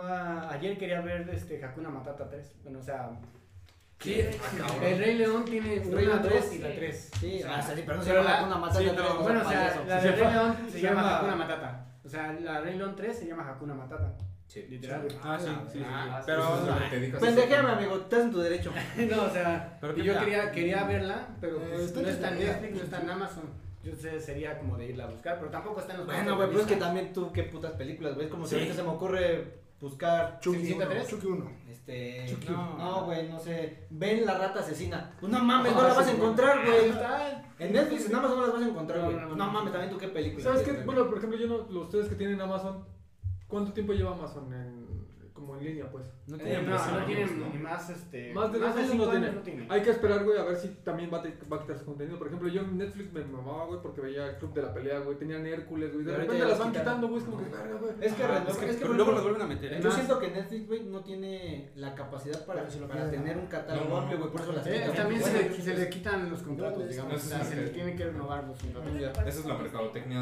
ayer quería ver Hakuna Matata 3. Bueno, o sea, Sí, el Rey León tiene Rey una León 2 3. y la 3. Sí, sí, pero no se Pero llama la- una matata. sí, tres, no, no Bueno, o seas sea, payaso. la Se de Rey llama- León se se llama llama- Hakuna Matata. O sea, la Rey León 3 se llama Hakuna Matata. Sí. Literal. Ah, sí, sí, sí. Ah, Pero, Eso es lo que te dijo. Pendejéame, amigo, estás en tu derecho. No, o sea, Pero y qué yo tal. quería verla, pero pues, está no en está en internet. Netflix, no está en Amazon. Yo sé, sería como de irla a buscar, pero tampoco está en los Bueno, güey, pues es que también tú, qué putas películas, güey. Es como si Sí. ahorita se me ocurre buscar Chucky Cenicienta 1. 3. Chucky 1. Chucky. No. No, güey, no sé. Ven la rata asesina. Pues no mames, no Ah, la vas a sí, encontrar, Ahí güey. está. En Netflix, en Amazon no las vas a encontrar, No, güey. no, no, No no. mames, también tú qué película. ¿Sabes qué? quieres ver, Bueno, por ejemplo, yo no, los ustedes que tienen Amazon, ¿cuánto tiempo lleva Amazon como en línea, pues? No No, tiene no años, tienen ¿no? ni más, Más de 2 años 5 no tiene. no tiene. Hay que esperar, güey, a ver si también va a quitar su contenido. Por ejemplo, yo en Netflix me mamaba, güey, porque veía el Club de la Pelea, güey, tenían Hércules, güey. De Y ahorita repente ya las las van quitaron. quitando, güey, es como que, verga, güey. Es que, Ah, es que, pero por luego ejemplo, los vuelven a meter, ¿eh? yo siento que Netflix, güey, no tiene la capacidad para Pero si lo tener piden, un catálogo no, no, amplio, güey, por eso las quitan. También Bueno, se le quitan los contratos, Eso digamos. es O sea, se le cierto. tiene que renovar los contratos. Esa es la mercadotecnia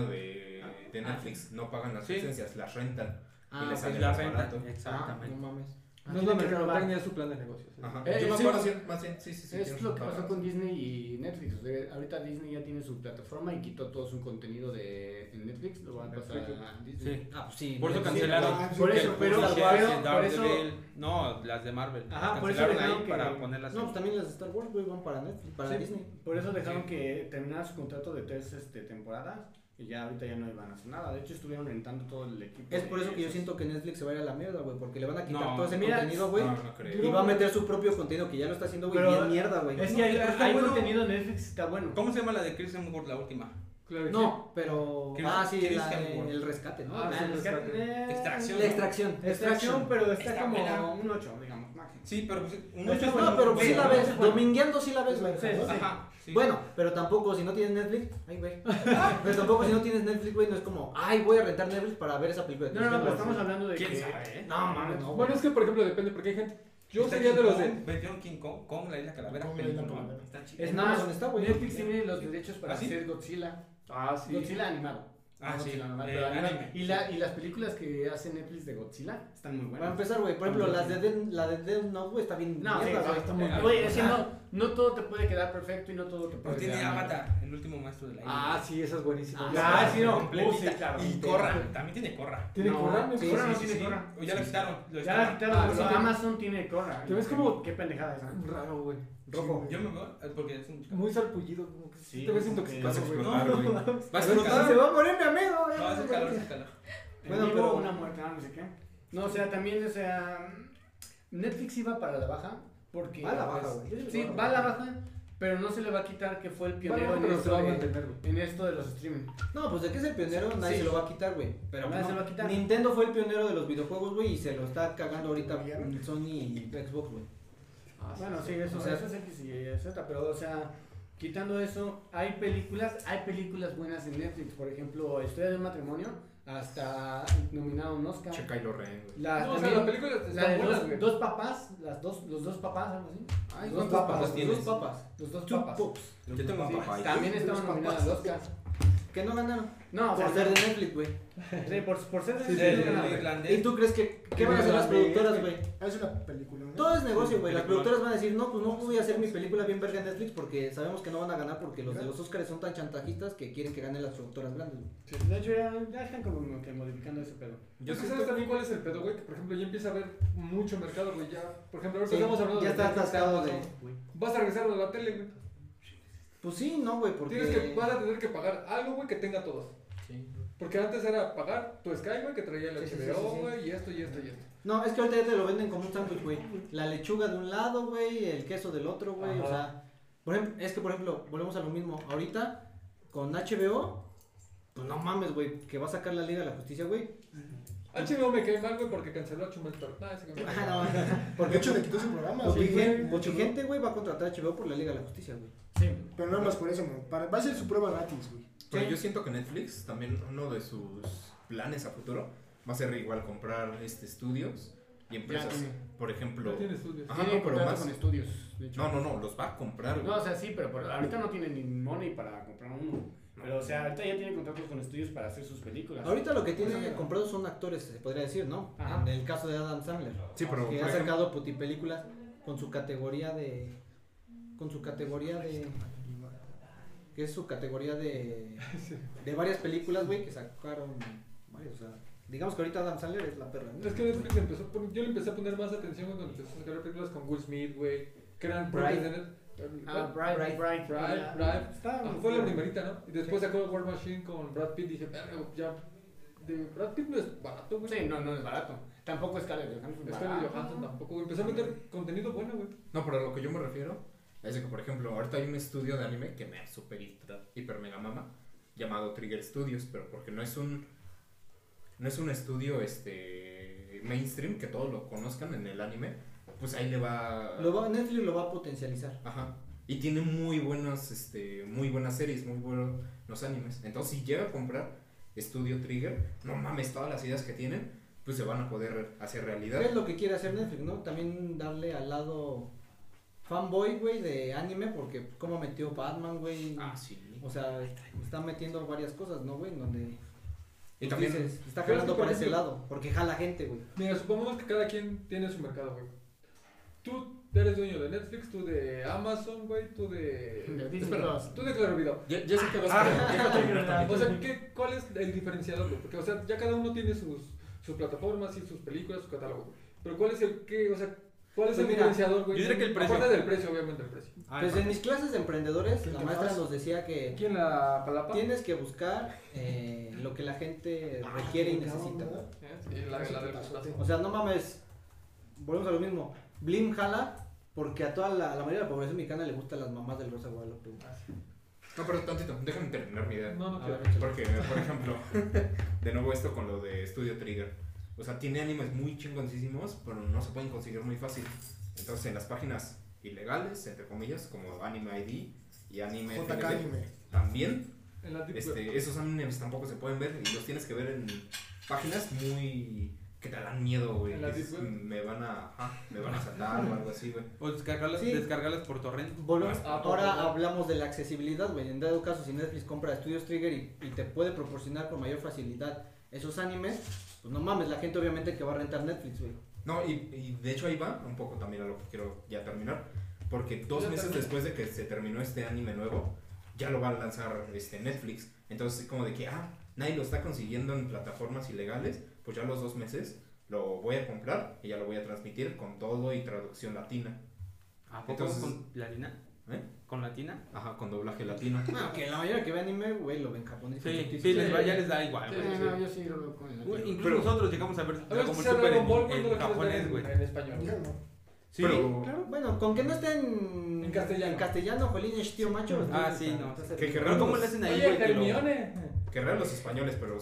de Netflix. No pagan las Sí. licencias, las rentan. Ah, y les ok. sale La más renta, barato. Ah, exactamente. no mames. No es la mercadotecnia, es su plan de negocios. Ajá. Eh, Yo me sí, acuerdo, sí. más bien, sí, sí, sí. Es tienes lo que toda pasó la con razón. Disney y Netflix. O sea, ahorita Disney ya tiene su plataforma y quitó todo su contenido en Netflix. Lo van a pasar a Disney. Sí. Ah, pues sí. Por eso sí, cancelaron. Ah, sí, por que eso, el pero- Punisher, pero- que por Daredevil, no, las de Marvel. Ajá, por eso Cancelaron dejaron ahí que- para ponerlas. No, pues también las de Star Wars, güey, van para Netflix, para Sí. Disney. Por eso dejaron Sí. que terminara su contrato de 3 temporadas. Y ya ahorita ya no iban a hacer nada. De hecho, estuvieron rentando todo el equipo. Es por de eso que yo esos. siento que Netflix se va a ir a la mierda, güey, porque le van a quitar No, todo ese mira, contenido, güey. No, no creo. Y va a meter su propio contenido que ya lo está haciendo, güey, Pero bien mierda, güey. Es que hay, pero está hay bueno. contenido en Netflix que está bueno. ¿Cómo se llama la de Chris Hemsworth, la última? Claro, No, pero. Chris- Ah, sí, Chris la de- Hemsworth. el rescate, ¿no? Ah, La- sí, Extracción. la extracción. Extracción, pero está, Está como buena. un 8, digamos, máximo. Sí, pero pues un No, 8 No, pero pues sí la ves. Bueno. Domingueando sí la ves, güey. Sí, sí. Ajá, sí. Bueno, pero tampoco si no tienes Netflix, ay, güey. Pero tampoco si no tienes Netflix, güey, no es como, ay, voy a rentar Netflix para ver esa película. No, no, pero Pues, estamos hablando de ¿Quién que... sabe, eh? No, mames, no. Bueno, es que por ejemplo depende, porque hay gente. Yo Está sería de King los Kong, de. Vendieron King Kong, Kong, la isla calavera. Kong, la isla película, calavera. Está chido. Es En más, Amazon está, güey. Netflix tiene los derechos para ¿Ah, sí? hacer Godzilla. Ah, sí. Godzilla animado. Ah, No sí, Godzilla normal, eh, pero animado. anime. Y las películas que hace Netflix de Godzilla están muy Para buenas. empezar, güey, por ejemplo, la de Death Note, güey, está bien No, sí, mierda, güey. está muy muy bien. es que no todo te puede quedar perfecto y no todo te Pero puede tiene quedar mal. Avatar, el último maestro de la isla. Ah, sí, esa es buenísima. Ah, sí, no. Completita. Sí, claro. Y Corra, también tiene Corra. ¿Tiene No, Corra? sí, Corra no sí, tiene sí. Corra. O ya la quitaron. Ya la quitaron, Ah, pero sí. Amazon tiene Corra. ¿Te ves como- Qué pendejada esa. Raro, güey. Rojo. Yo me veo, porque es un... Muy salpullido, como que Sí, te ves como que Vas a intoxicado, güey. explotar, güey. Vas a Se explotar. va a morir mi amigo, güey. No, hace calor, hace calor. Bueno, Bueno, pero pero- una muerte, no sé qué. No, o sea, también, o sea, Netflix iba para la baja porque Va a la baja, pues, güey. Yo digo sí, que va a la baja, pero no se le va a quitar que fue el pionero Bueno, pero en, se va a esto mantener, güey. en esto de los streaming. No, pues de que es el pionero, nadie Sí. se lo va a quitar, güey. Pero Nadie no, se lo va a quitar. Nintendo fue el pionero de los videojuegos, güey, y se lo está cagando ahorita ¿Vieron? Sony y Xbox, güey. Bueno, sí, eso, O sea, eso es X y Z, pero o sea, quitando eso, hay películas buenas en Netflix, por ejemplo, Historia de un matrimonio, hasta nominado a un Oscar. Che Kylo Ren, güey. La, No, o sea, también, las películas la están de buenas, güey. dos papás, los dos papás, algo así. Ay, Dos ¿cuántos papas, papas tienes? Dos papas. Los dos Two papas. pops. Yo tengo un Sí, papá. también estaban Dos nominados papas. al Oscar. que no ganaron. No, o sea, Por ser de Netflix, güey. sí, por ser Sí, de el no, irlandés. ¿Y tú crees que qué van a hacer las productoras, güey? Es una película, ¿no? Todo es negocio, güey. Las Película. productoras van a decir, no, pues no voy a hacer mi película bien verga en Netflix porque sabemos que no van a ganar porque los de los Oscars son tan chantajistas que quieren que ganen las productoras grandes, güey. De hecho, ya están como que modificando ese pedo. Yo sé que sabes también cuál es el pedo, güey, que por ejemplo ya empieza a haber mucho mercado, güey, ya, por ejemplo, ahorita Sí, estamos hablando ya de está Netflix, atascado de... Amazon. Vas a regresar a la tele, güey. Pues sí, no, güey, porque... Vas a tener que pagar algo, güey, que tenga todos. Sí. Porque antes era pagar tu Sky, güey, que traía el Sí, sí, sí, HBO, sí, sí. güey, y esto, y esto, y esto. No, es que ahorita ya te lo venden como un sándwich, güey. La lechuga de un lado, güey, el queso del otro, güey. O Ajá. sea, por ejemplo, volvemos a lo mismo. Ahorita, con HBO, pues no mames, güey, que va a sacar la Liga de la Justicia, güey. HBO me cae mal, güey, porque canceló a Chumel Nah, ese güey. Ah, no, De porque hecho, le quitó su programa. mucha Sí, gente, gente, güey, va a contratar a HBO por la Liga de la Justicia, güey. Sí. Pero nada más por eso, man. Va a ser su prueba gratis, güey. Pero Sí. yo siento que Netflix, también uno de sus planes a futuro, va a ser igual comprar estudios y empresas. tiene. Por No ejemplo. tiene estudios. Ajá, Tiene no, pero contrato más. con estudios, de hecho. No, los va a comprar, güey. No, o sea, sí, pero ahorita no tiene ni money para comprar uno. Pero, o sea, ahorita ya tiene contratos con estudios para hacer sus películas. Ahorita lo que tiene comprado son actores, se podría decir, ¿no? Ajá. En el caso de Adam Sandler. Sí, pero Que por ha ejemplo, sacado putipelículas con su categoría de... Con su categoría de... Que es su categoría de... De varias películas, güey, que sacaron varios, o sea... Digamos que ahorita Adam Sandler es la perra, ¿no? Es que Netflix yo le empecé a poner más atención cuando empezó a sacar películas con Will Smith, güey, que eran propias de Netflix. Bright. Fue la primerita, ¿no? Y después sacó War Machine con Brad Pitt. Dije, verga, ya. Brad Pitt no es barato, güey. Sí, no es barato. Tampoco Scarlett Johansson. Scarlett Johansson tampoco, güey. Empezó a meter contenido bueno, güey. no, pero a lo que yo me refiero es de que, por ejemplo, ahorita hay un estudio de anime que me super hiper mega mama llamado Trigger Studios, pero porque no es un estudio mainstream que todos lo conozcan en el anime, pues ahí le va. Netflix lo va a potencializar. Ajá. Y tiene muy buenas series, muy buenos animes. Entonces, si llega a comprar Estudio Trigger, no mames, todas las ideas que tienen, pues se van a poder hacer realidad. ¿Qué es lo que quiere hacer Netflix, no? También darle al lado fanboy, güey, de anime, porque como metió Batman, güey. Ah, sí. O sea, está metiendo varias cosas, ¿no, güey? Donde Y pues, también, dices, está pero es jalando que, por para ese ejemplo, lado, porque jala gente, güey. Mira, supongamos que cada quien tiene su mercado, güey. Tú eres dueño de Netflix, tú de Amazon, güey, tú de. Disney Espera. Plus. Tú de Claro Video. ya sé que vas a deja terminar también. O sea, ¿cuál es el diferenciador, güey? Porque, o sea, ya cada uno tiene sus plataformas y sus películas, su catálogo, güey. Pero ¿cuál es el Pues el mira, diferenciador, güey? yo diría que el precio. Aparte del precio, obviamente el precio. Pues en mis clases de emprendedores, ¿Qué la te maestra pasa? nos decía que ¿Quién la palapa? tienes que buscar lo que la gente requiere y necesita. Sí, la del putazo. O sea, no mames, volvemos a lo mismo. Blim jala porque a toda la mayoría de la población mexicana le gustan las mamás del Rosa Guadalupe. güey. No, pero tantito, déjame terminar mi idea. No A quiero. ver, échale. Porque, por ejemplo, de nuevo esto con lo de Studio Trigger. O sea, tiene animes muy chingoncísimos, pero no se pueden conseguir muy fácil. Entonces, en las páginas ilegales, entre comillas, como Anime ID y Anime JK FLB, Anime. también, En la Deep Web. esos animes tampoco se pueden ver y los tienes que ver en páginas muy... que te dan miedo, güey. En la que Deep Web. me van a saltar o algo así, güey. O descargarlas, Sí. descargarlas por torrent. Volvemos- Ah, ahora por favor. hablamos de la accesibilidad, güey. En dado caso, si Netflix compra Studios Trigger y te puede proporcionar con mayor facilidad esos animes, pues no mames, la gente obviamente que va a rentar Netflix, güey. No, y de hecho ahí va un poco también a lo que quiero ya terminar. Porque 2 Ya meses termina. después de que se terminó este anime nuevo, ya lo va a lanzar Netflix. Entonces, como de que, nadie lo está consiguiendo en plataformas ilegales, pues ya los 2 meses lo voy a comprar y ya lo voy a transmitir con todo y traducción latina. ¿A poco Entonces- con latina? ¿Eh? ¿Con latina? Ajá, con doblaje latino. Ah, que la mayoría que ve anime, güey, lo ven japonés. con Sí, subtítulos. ya les da igual, Sí, güey. No, yo sí lo veo con el Incluso latino. Pero- nosotros llegamos a ver A ver, Dragon si Ball sea Super Dragon Ball, ¿cuándo en lo quieres ver japonés, güey. en español? Yo no. Sí, Pero- claro. Bueno, con que no esté en castellano. En castellano, jolín, es tío macho. Ah, entonces, sí, no. entonces, Que Pero querramos- ¿cómo le hacen ahí, Oye, güey? que lo- Hermione. Querrán los españoles, pero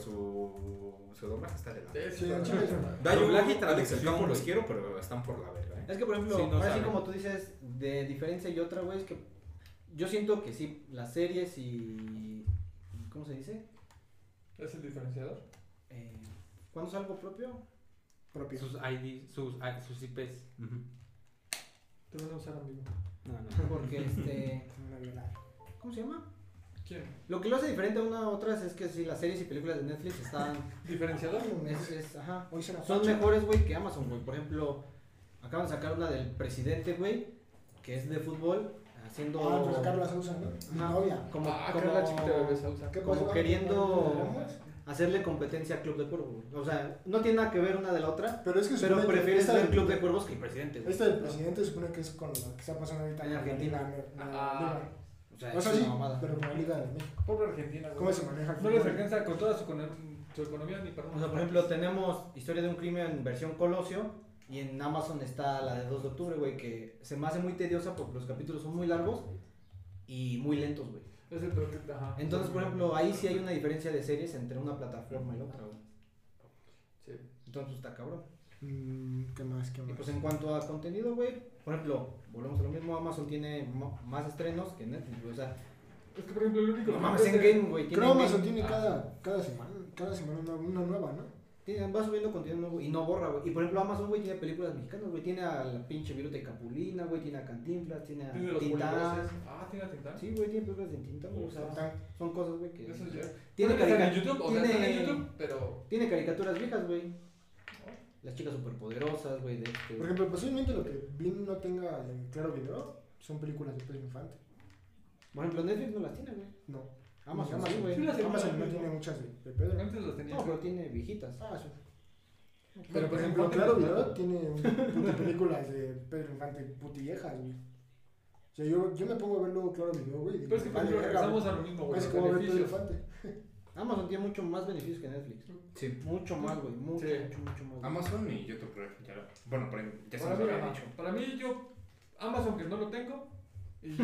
su doblaje está de la... Sí, en Chile es una- Dayo, Doblaje y Alex, el traducción, Capo, los güey. quiero, pero están por la verga, ¿eh? Es que, por ejemplo, Sí, no ahora sí saben. como tú dices, de diferencia y otra, güey, es que yo siento que sí, las series y... ¿Cómo se dice? ¿Es el diferenciador? ¿Cuándo es algo propio? propio. Sus ID, sus IPs. Ujú. Te van a usar, amigo. No, no. Porque, Una violar. ¿cómo se llama? ¿Quién? Lo que lo hace diferente a una a otras es que sí, las series y películas de Netflix están... ¿Diferenciador? Ajá. Hoy será Son facha. mejores, güey, que Amazon, güey. Por ejemplo, acaban de sacar una del presidente, güey, que es de fútbol, haciendo... Ah, pues Carla Sousa, ¿no? Mi Ajá. novia. Como, Carla Chiquita Bebé Sousa. ¿Qué como pasó? queriendo- ¿Hablamos? hacerle competencia a Club de Cuervos, güey. O sea, no tiene nada que ver una de la otra, Pero es que pero supone que prefieres esta ver del- Club de Cuervos que el presidente, güey. Esta del presidente supone que es con lo que está pasando ahorita En con la Argentina. liga. O sea, O sea, es sí, una mamada. pero con la Liga de México. Pobre Argentina, güey. ¿Cómo se maneja el No les fútbol? alcanza con toda su economía ni para O sea, por ejemplo, tenemos Historia de un crimen en versión Colosio y en Amazon está la de 2 de octubre, güey, que se me hace muy tediosa porque los capítulos son muy largos y muy lentos, güey. Es el peor que... Ajá. Entonces, por ejemplo, ahí sí hay una diferencia de series entre una plataforma y la otra, güey. Sí. Entonces, pues, está cabrón. ¿Qué más? ¿Qué Y más? pues en cuanto a contenido, güey, por ejemplo, volvemos a lo mismo, Amazon tiene más estrenos que Netflix, güey. O sea, Es que, por ejemplo, el único... no mames, en Game, güey. Creo Amazon Endgame, tiene Ah, cada semana una nueva, ¿no? va subiendo contenido nuevo y no borra, güey. Y por ejemplo, Amazon, güey, tiene películas mexicanas, güey. Tiene a la pinche Viruta y Capulina, güey. Tiene a Cantinflas, tiene a Tiene los Tintán. polivoces. Ah, tiene a Tintán. Sí, güey, tiene películas de Tintán, güey. O sea, son cosas, güey, que... Eso ya. Tiene, Bueno, están en carica- YouTube, o sea, están en tiene, YouTube, pero... tiene caricaturas viejas, güey. Las chicas superpoderosas, güey. Por ejemplo, posiblemente lo que Blim no tenga en Claro Video son películas de Pedro Infante. Por ejemplo, Netflix no las tiene, güey. No. Amazon, Amazon, sí, güey. Sí las tiene. Amazon no tiene muchas de Pedro. Antes los tenía. No, pero tiene viejitas. Ah, sí. Pero, Pero, por ejemplo, Infante Claro no- Video tiene un películas de Pedro Infante putiviejas, güey. O sea, yo me pongo a ver luego Claro Video, güey. y digo, Pero es que, por vale, ejemplo, verga, regresamos a lo mismo, güey. es Los como ver Pedro beneficios. Infante. Amazon tiene mucho más beneficios que Netflix. Sí. Mucho más, güey. Mucho, Sí. mucho más. güey. Amazon y YouTube Red, ya, bueno, por ahí ya se Para nos mí, había ajá. dicho. Para mí, yo... Amazon, que no lo tengo. Y...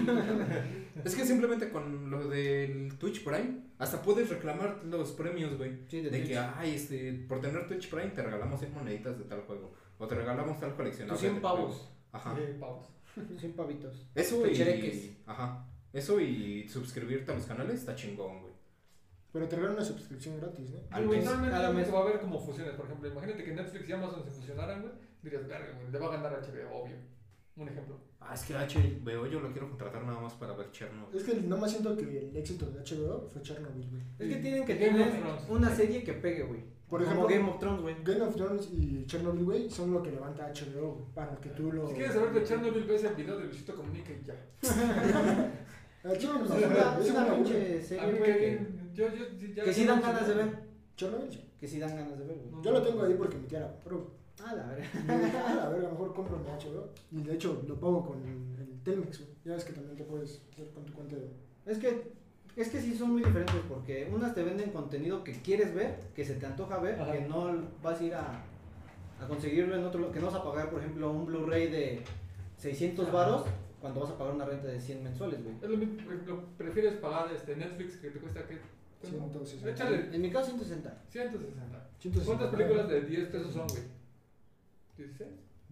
Es que simplemente con lo del Twitch Prime, hasta puedes reclamar los premios, güey. Sí, De Twitch. que, ay, por tener Twitch Prime te regalamos 100 moneditas de tal juego. O te regalamos tal coleccionable. Tus 100 de pavos. juegos. Ajá. Pavos. 100 pavitos. Eso Pechereques. y... Ajá. Eso y suscribirte a los canales está chingón, güey. Pero te regalan una suscripción gratis, ¿no? Al Güey, mes. normalmente cada yo creo mes. que va a haber como fusiones. Por ejemplo, imagínate que Netflix y Amazon se fusionaran, güey. Dirías, verga, güey, le va a ganar HBO, obvio. Un ejemplo. Ah, es que HBO yo lo quiero contratar nada más para ver Chernobyl. Es que nada más siento que el éxito de HBO fue Chernobyl, güey. Es que tienen que Game of tener Thrones. una serie que pegue, güey. Por Como ejemplo, Game of Thrones, güey. Game of Thrones y Chernobyl, güey, son lo que levanta HBO, güey, para que tú lo... Si quieres saber de Chernobyl, ves el video de Luisito Comunica y ya. Chernobyl, Es una buena, pinche A serie, mí güey. yo ya... Que sí dan ganas de ver. Chernobyl, sí. Que sí dan ganas de ver, güey. Yo lo tengo ahí porque mi tía la compró. Ah, la verdad. Y dije, a ver, a lo mejor compro mi HBO. Y de hecho lo pago con el Telmex, güey. Ya ves que también te puedes hacer con tu cuenta de... Es que sí son muy diferentes porque unas te venden contenido que quieres ver, que se te antoja ver, Ajá. que no vas a ir a conseguirlo en otro, que no vas a pagar, por ejemplo, un Blu-ray de 600 Ajá. varos cuando vas a pagar una renta de 100 mensuales, güey. Es lo mismo, por ejemplo, prefieres pagar Netflix que te cuesta que... 160. Échale En mi caso 160. 160. 160. ¿Cuántas películas de 10 pesos son, güey? ¿16?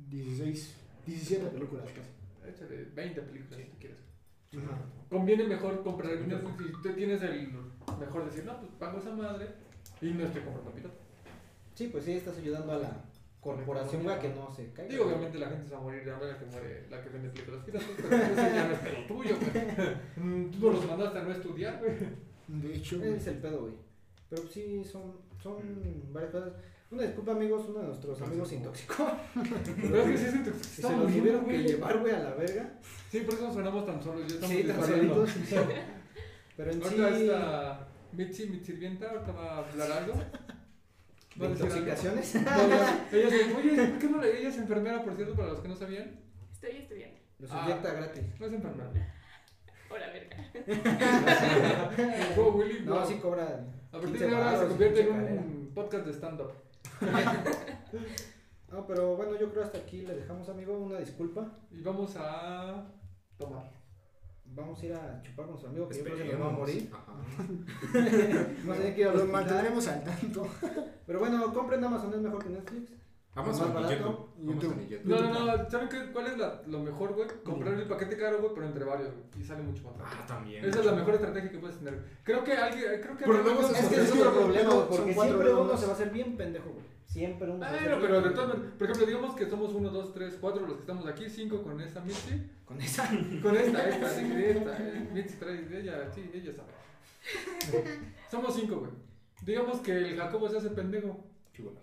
17 películas casi. Échale 20 películas si quieres. Ajá. Conviene mejor comprar el Netflix y tú tienes el mejor decir, no, pues pago esa madre y no estoy comprando pirata. Sí, pues sí, estás ayudando a la corporación, güey, a que no se caiga. Digo, obviamente la gente se va a morir de hambre, la que muere la que vende películas piratas, pero eso ya no es pedo tuyo, güey. Tú no los mandaste a no estudiar, güey. De hecho, Ese es el pedo, güey. Pero sí, son varias cosas. Una disculpa, amigos, uno de nuestros amigos se intoxicó. Pero es que sí es Y intoxicado. se lo tuvieron que llevar, güey, a la verga. Sí, por eso nos sonamos tan solos, ya estamos Sí, tan desvariando. solitos. Pero en sí, Ahorita está Mitzi, mi sirvienta, ahorita va a hablar algo. de Va a decir algo. intoxicaciones. Ella se, oye, ¿por qué no le, ella es enfermera, por cierto, para los que no sabían? Estoy estudiando. Los inyecta gratis. No es enfermera. Hola, verga. El juego Willy, No, wow. sí cobra. A partir 15 de ahora se varos, convierte en pinche cadera. un podcast de stand-up. No, pero bueno, yo creo hasta aquí le dejamos, amigo, una disculpa. Y vamos a tomar. Vamos a ir a chupar con nuestro amigo que yo creo que nos va a Esperemos. morir. Ajá. No sé qué los mantendremos al tanto. Pero bueno, compren Amazon, es mejor que Netflix. Amazon Más y barato. YouTube. Amazon y YouTube. No, ¿saben qué, cuál es lo mejor, güey? Comprar el paquete caro, güey, pero entre varios, güey. Y sale mucho más Ah, barato. también. Esa es la mejor estrategia que puedes tener. Creo que Pero luego Es que ese es Sí, otro problema, güey, son porque 4 siempre uno euros. se va a hacer bien pendejo, güey. Siempre uno se va a hacer Bueno, bien pero de pendejo. todas maneras, por ejemplo, digamos que somos 1, 2, 3, 4 los que estamos aquí, 5 con esa Mitzi. Con esa. Con esta, Mitzi trae ella, sí, ella sabe. Somos 5, güey. Digamos que el Jacobo se hace pendejo. Chibolas.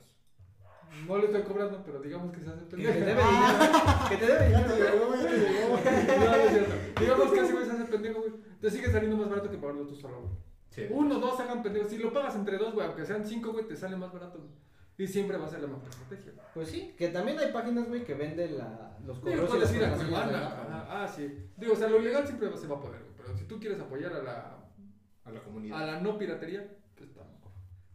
No le estoy cobrando, pero digamos que se hace Que pendejo. te debe dinero. Que te debe Ya te dinero. llegó, ya te llegó. No, no es cierto. Digamos que ese güey se hace pendejo, güey. Te sigue saliendo más barato que pagarlo tú solo, güey. Sí. 1, 2 se hagan pendejos. Si lo pagas entre 2, güey, aunque sean 5, güey, te sale más barato, güey. Y siempre va a ser la mejor estrategia, güey. Pues sí, que también hay páginas, güey, que venden los Digo, correos y puedes las ir a contraseñas de Cuevana. la- Ah, sí. Digo, o sea, lo legal siempre se va a poder, güey. Pero si tú quieres apoyar a A la comunidad. la no piratería, pues está mejor.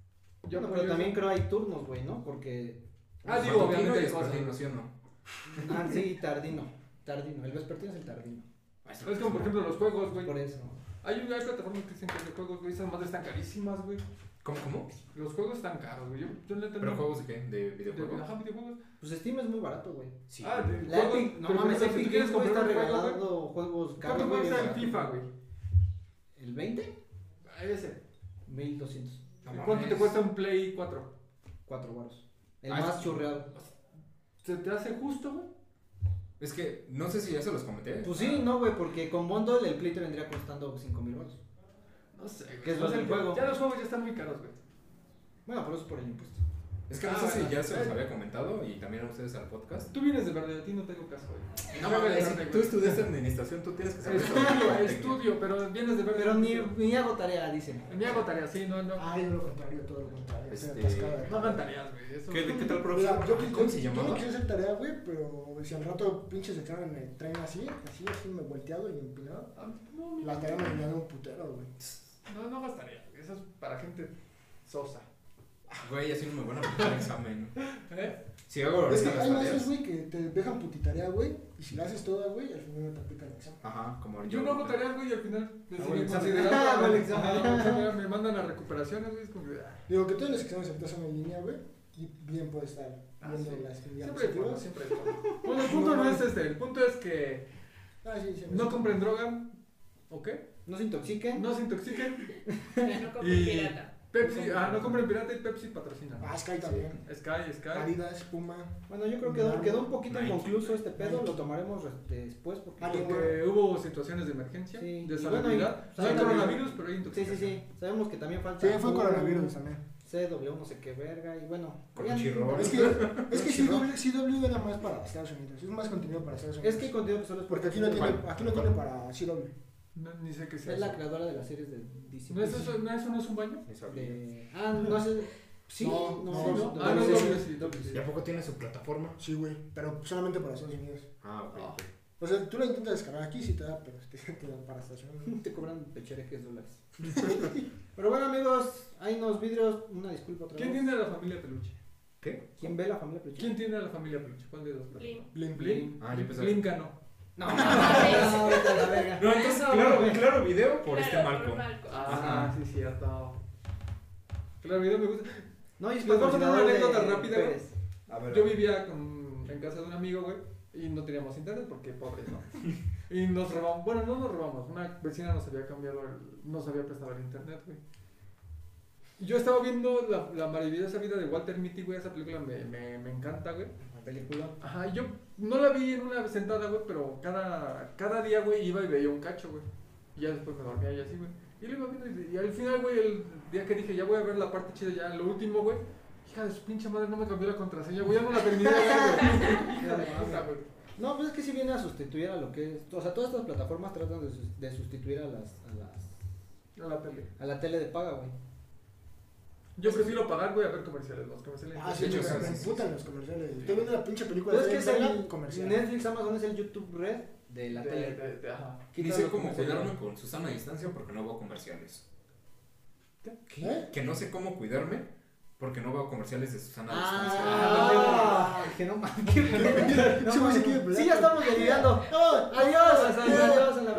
Yo Bueno, apoyo pero también eso. creo hay turnos, güey, ¿no? Porque... Ah, digo, obviamente hay es cosas. continuación, ¿no? Ah, sí, tardino. El vespertino es el tardino. Es como, por ejemplo, los juegos, güey. Por eso. Hay plataformas que dicen que los juegos, güey, esas madres están carísimas, güey. ¿Cómo? Los juegos están caros, güey. Yo neta ¿Pero no- juegos de qué? ¿De de videojuegos? ajá, videojuegos. Pues Steam es muy barato, güey. Sí. Ah, de La juegos, Epic, no pero, mames, por ejemplo, si Epic tú quieres Games, güey, está comprar un juego, güey, regalando juegos caros, ¿cuánto güey. cuesta el barato. FIFA, güey? ¿El 20? Ese. 1200. No ¿Y cuánto te mames. cuesta un Play 4? 4 baros. El Ah, más sí. churreado. ¿Se te hace justo, güey? Es que no sé si ya se los comenté. Pues sí, no, güey, porque con bundle el Play te vendría costando 5000 baros. No sé, güey. ¿Qué es O lo sea, del juego? Ya los juegos ya están muy caros, güey. Bueno, pero eso es por el impuesto. Es que no sé si ya se los había comentado y también a ustedes al podcast. Tú vienes de verde, a ti no tengo caso, güey. No Yo mames, de si verde, tú güey. estudiaste administración, tú tienes que saber Estudio, pero vienes de verde. Pero ni hago tarea, dicen. Ni hago tarea, sí, no. Ay, no lo contrario, todo lo contrario. Este, Estoy atascada. No hagan tareas, güey. Eso. ¿Qué tal, Mira, profesor? ¿Cómo se yo no llamaba? quiero hacer tarea, güey, pero si al rato pinches examen me traen así me volteado y empinado. Ah, no, La tarea me venía de un putero, güey. no hagas tarea, güey. Eso es para gente sosa. Güey, así no me van a aplicar el examen. ¿Eh? Si hago Es que ahorita las hay maestros, tareas. güey, que te dejan putitarea, güey, y si la haces toda, güey, al final no te aplican el examen. Ajá, como Yo no hago tareas, güey, y al final me Hago siguen el examen. considerando. Hago el examen. Ajá, me mandan a recuperaciones, güey. Es como que. Digo que todos los exámenes ahorita son en línea, güey, y bien puede estar viendo Sí. las Siempre hay forma, diapositivas. siempre hay forma. Bueno, el punto no es este. El punto es que Ah, sí, sí. no compren droga. ¿Ok? No se intoxiquen. No se intoxiquen. Ya no compren Y- pirata. Pepsi, no compren pirata y Pepsi patrocina. Ah, Sky también. Sky. Adidas, Puma. Bueno, yo creo que quedó un poquito inconcluso este pedo. Lo tomaremos después porque... Ah, Porque hubo situaciones de emergencia, Sí, de y salubridad. bueno, No hay también- coronavirus, pero hay Sí, intoxicación. sí. Sabemos que también falta... Sí, fue coronavirus también. CW, no sé qué verga, y bueno... Crunchyroll. Es que CW era más para Estados Unidos, es más contenido para Estados Unidos. Es que contenido que solo es Porque aquí no tiene para CW. No, ni sé qué sea. Es la eso. creadora de las series de DC. ¿No es eso no es un baño? Ni sabía. No sé... Sí, No, no, sí, no, no. Ah, no, sí, doble sí. sí, doble sí. ¿Y a poco tiene su plataforma? Sí, güey, pero solamente para Estados Unidos. Ah, ok. ok. O sea, tú lo intentas descargar aquí, sí te da, pero te da para Estados Unidos. Te cobran pecherejes dólares. Pero bueno, amigos, hay unos vidrios. Una disculpa otra ¿Quién vez. tiene a la familia Peluche? ¿Qué? ¿Quién ve la familia Peluche? ¿Quién tiene a la familia Peluche? ¿Cuál de dos? Blim. Blim, Blim. Ah, yo pensaba. Blim ganó. No, No, vete a la verga. No, entonces, No, claro, güey. claro video por este Claro, Malcolm. por Malcolm. Ah, sí, cierto. Claro, video me gusta. No, y es Les voy a contar una patrocinador anécdota de rápida, güey. Pérez. A ver. Yo vivía en casa de un amigo, güey, y no teníamos internet porque pobres, ¿no? Y nos robamos, bueno, no nos robamos, una vecina nos había nos había prestado el internet, güey. Y yo estaba viendo la maravillosa vida de Walter Mitty, güey, esa película me encanta, güey. La película. Ajá, y yo no la vi en una sentada, güey, pero cada día, güey, iba y veía un cacho, güey. Y ya después me dormía y así, güey. Y lo iba viendo y al final, güey, el día que dije, ya voy a ver la parte chida, ya lo último, güey. Hija de su pinche madre, no me cambió la contraseña, güey, ya no la terminé de ver, güey. Hija de puta, güey. No, pues es que sí viene a sustituir a lo que es. O sea, todas estas plataformas tratan de sustituir a A la tele. la tele de paga, güey. Yo prefiero pagar, güey, a ver comerciales. Los comerciales. Ah, De sí, hecho, me sí, sí, emputan sí. los comerciales. Estoy viendo la pinche película Pues es de que es Zelda el comercial. Netflix, Amazon es el YouTube Red de la tele. Ajá. Ni Quita sé los cómo comerciales. cuidarme con Susana a distancia porque no veo comerciales. ¿Qué? Que no sé cómo cuidarme porque no veo comerciales de Susana a distancia. Ah, dije, no mames. Ese güey se quiere pelear. Sí, ya estamos derivando. No, Adiós. Adiós.